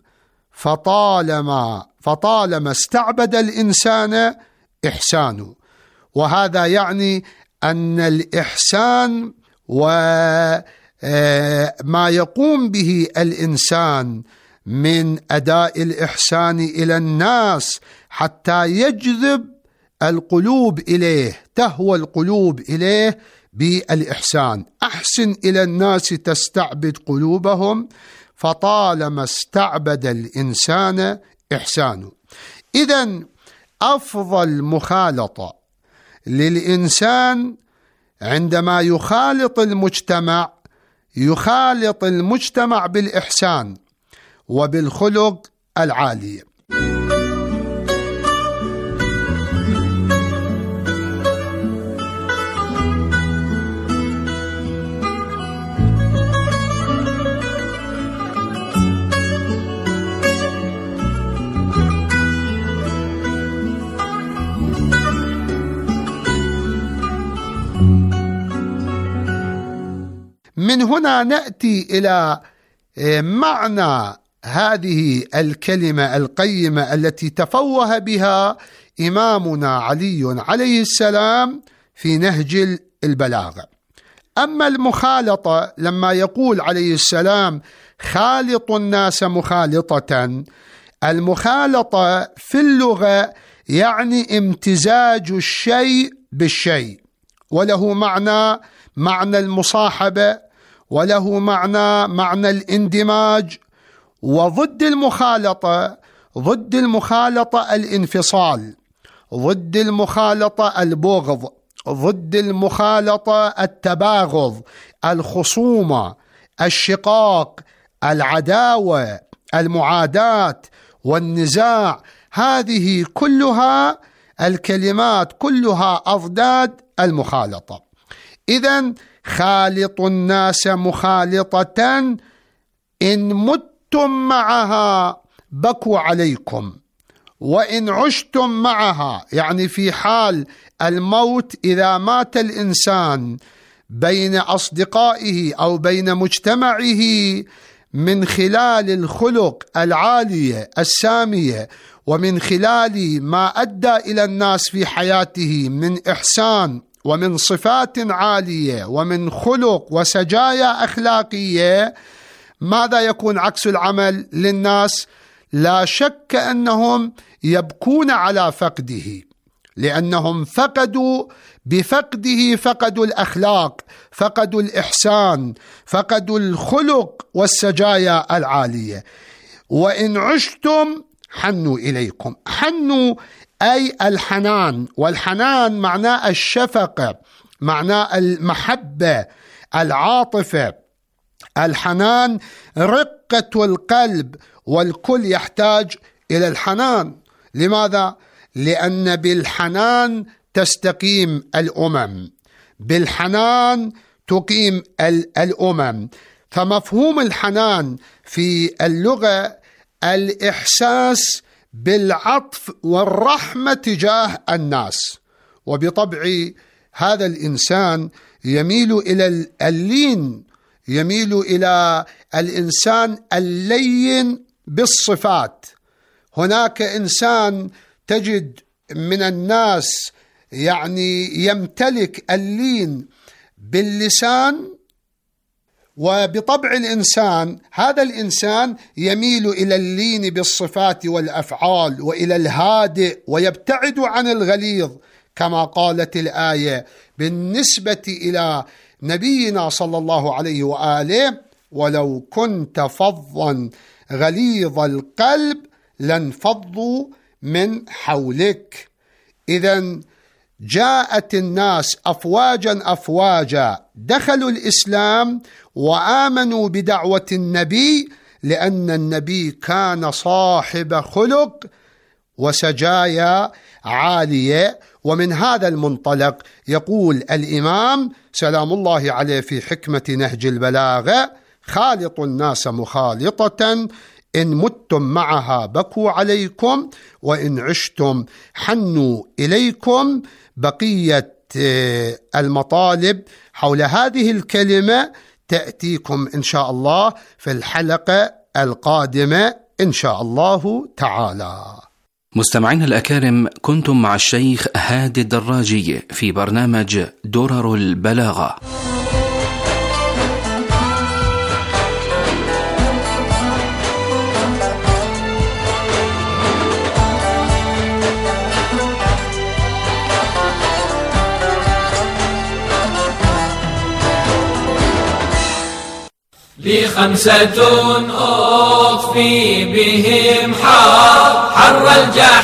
فطالما استعبد الإنسان إحسانه. وهذا يعني أن الإحسان وما يقوم به الإنسان من أداء الإحسان إلى الناس حتى يجذب القلوب إليه، تهوى القلوب إليه بالإحسان. أحسن إلى الناس تستعبد قلوبهم، فطالما استعبد الإنسان إحسانه. إذن أفضل مخالطة للإنسان عندما يخالط المجتمع بالإحسان وبالخلق العالي. من هنا نأتي إلى معنى هذه الكلمة القيمة التي تفوه بها إمامنا علي عليه السلام في نهج البلاغة. أما المخالطة، لما يقول عليه السلام: خالط الناس مخالطة، المخالطة في اللغة يعني امتزاج الشيء بالشيء، وله معنى المصاحبة، وله معنى الاندماج. وضد المخالطة الانفصال، ضد المخالطة البغض، ضد المخالطة التباغض، الخصومة، الشقاق، العداوة، المعاداة والنزاع. هذه كلها الكلمات كلها أضداد المخالطة. إذن خالط الناس مخالطة، إن متم معها بكوا عليكم، وإن عشتم معها، يعني في حال الموت إذا مات الإنسان بين أصدقائه أو بين مجتمعه من خلال الخلق العالية السامية، ومن خلال ما أدى إلى الناس في حياته من إحسان ومن صفات عالية ومن خلق وسجايا أخلاقية، ماذا يكون عكس العمل للناس؟ لا شك أنهم يبكون على فقده، لأنهم بفقده فقدوا الأخلاق، فقدوا الإحسان، فقدوا الخلق والسجايا العالية. وإن عشتم حنوا إليكم. حنوا أي الحنان، والحنان معناه الشفقة، معناه المحبة، العاطفة. الحنان رقة القلب، والكل يحتاج إلى الحنان. لماذا؟ لأن بالحنان تستقيم الأمم، بالحنان تقيم الأمم. فمفهوم الحنان في اللغة الإحساس بالعطف والرحمة تجاه الناس. وبطبع هذا الإنسان يميل إلى اللين، يميل إلى الإنسان اللين بالصفات. هناك إنسان تجد من الناس يعني يمتلك اللين باللسان، وبطبع الإنسان هذا الإنسان يميل إلى اللين بالصفات والأفعال، وإلى الهادئ، ويبتعد عن الغليظ، كما قالت الآية بالنسبة إلى نبينا صلى الله عليه وآله: ولو كنت فظا غليظ القلب لانفضوا من حولك. إذن جاءت الناس أفواجا دخلوا الإسلام وآمنوا بدعوة النبي، لأن النبي كان صاحب خلق وسجايا عالية. ومن هذا المنطلق يقول الإمام سلام الله عليه في حكمة نهج البلاغة: خالطوا الناس مخالطة، إن متم معها بكوا عليكم، وإن عشتم حنوا إليكم. بقية المطالب حول هذه الكلمة تأتيكم إن شاء الله في الحلقة القادمة إن شاء الله تعالى. مستمعين الأكارم، كنتم مع الشيخ هادي الدراجي في برنامج درر البلاغة. لي 5 أطفي بهم حر الجحيم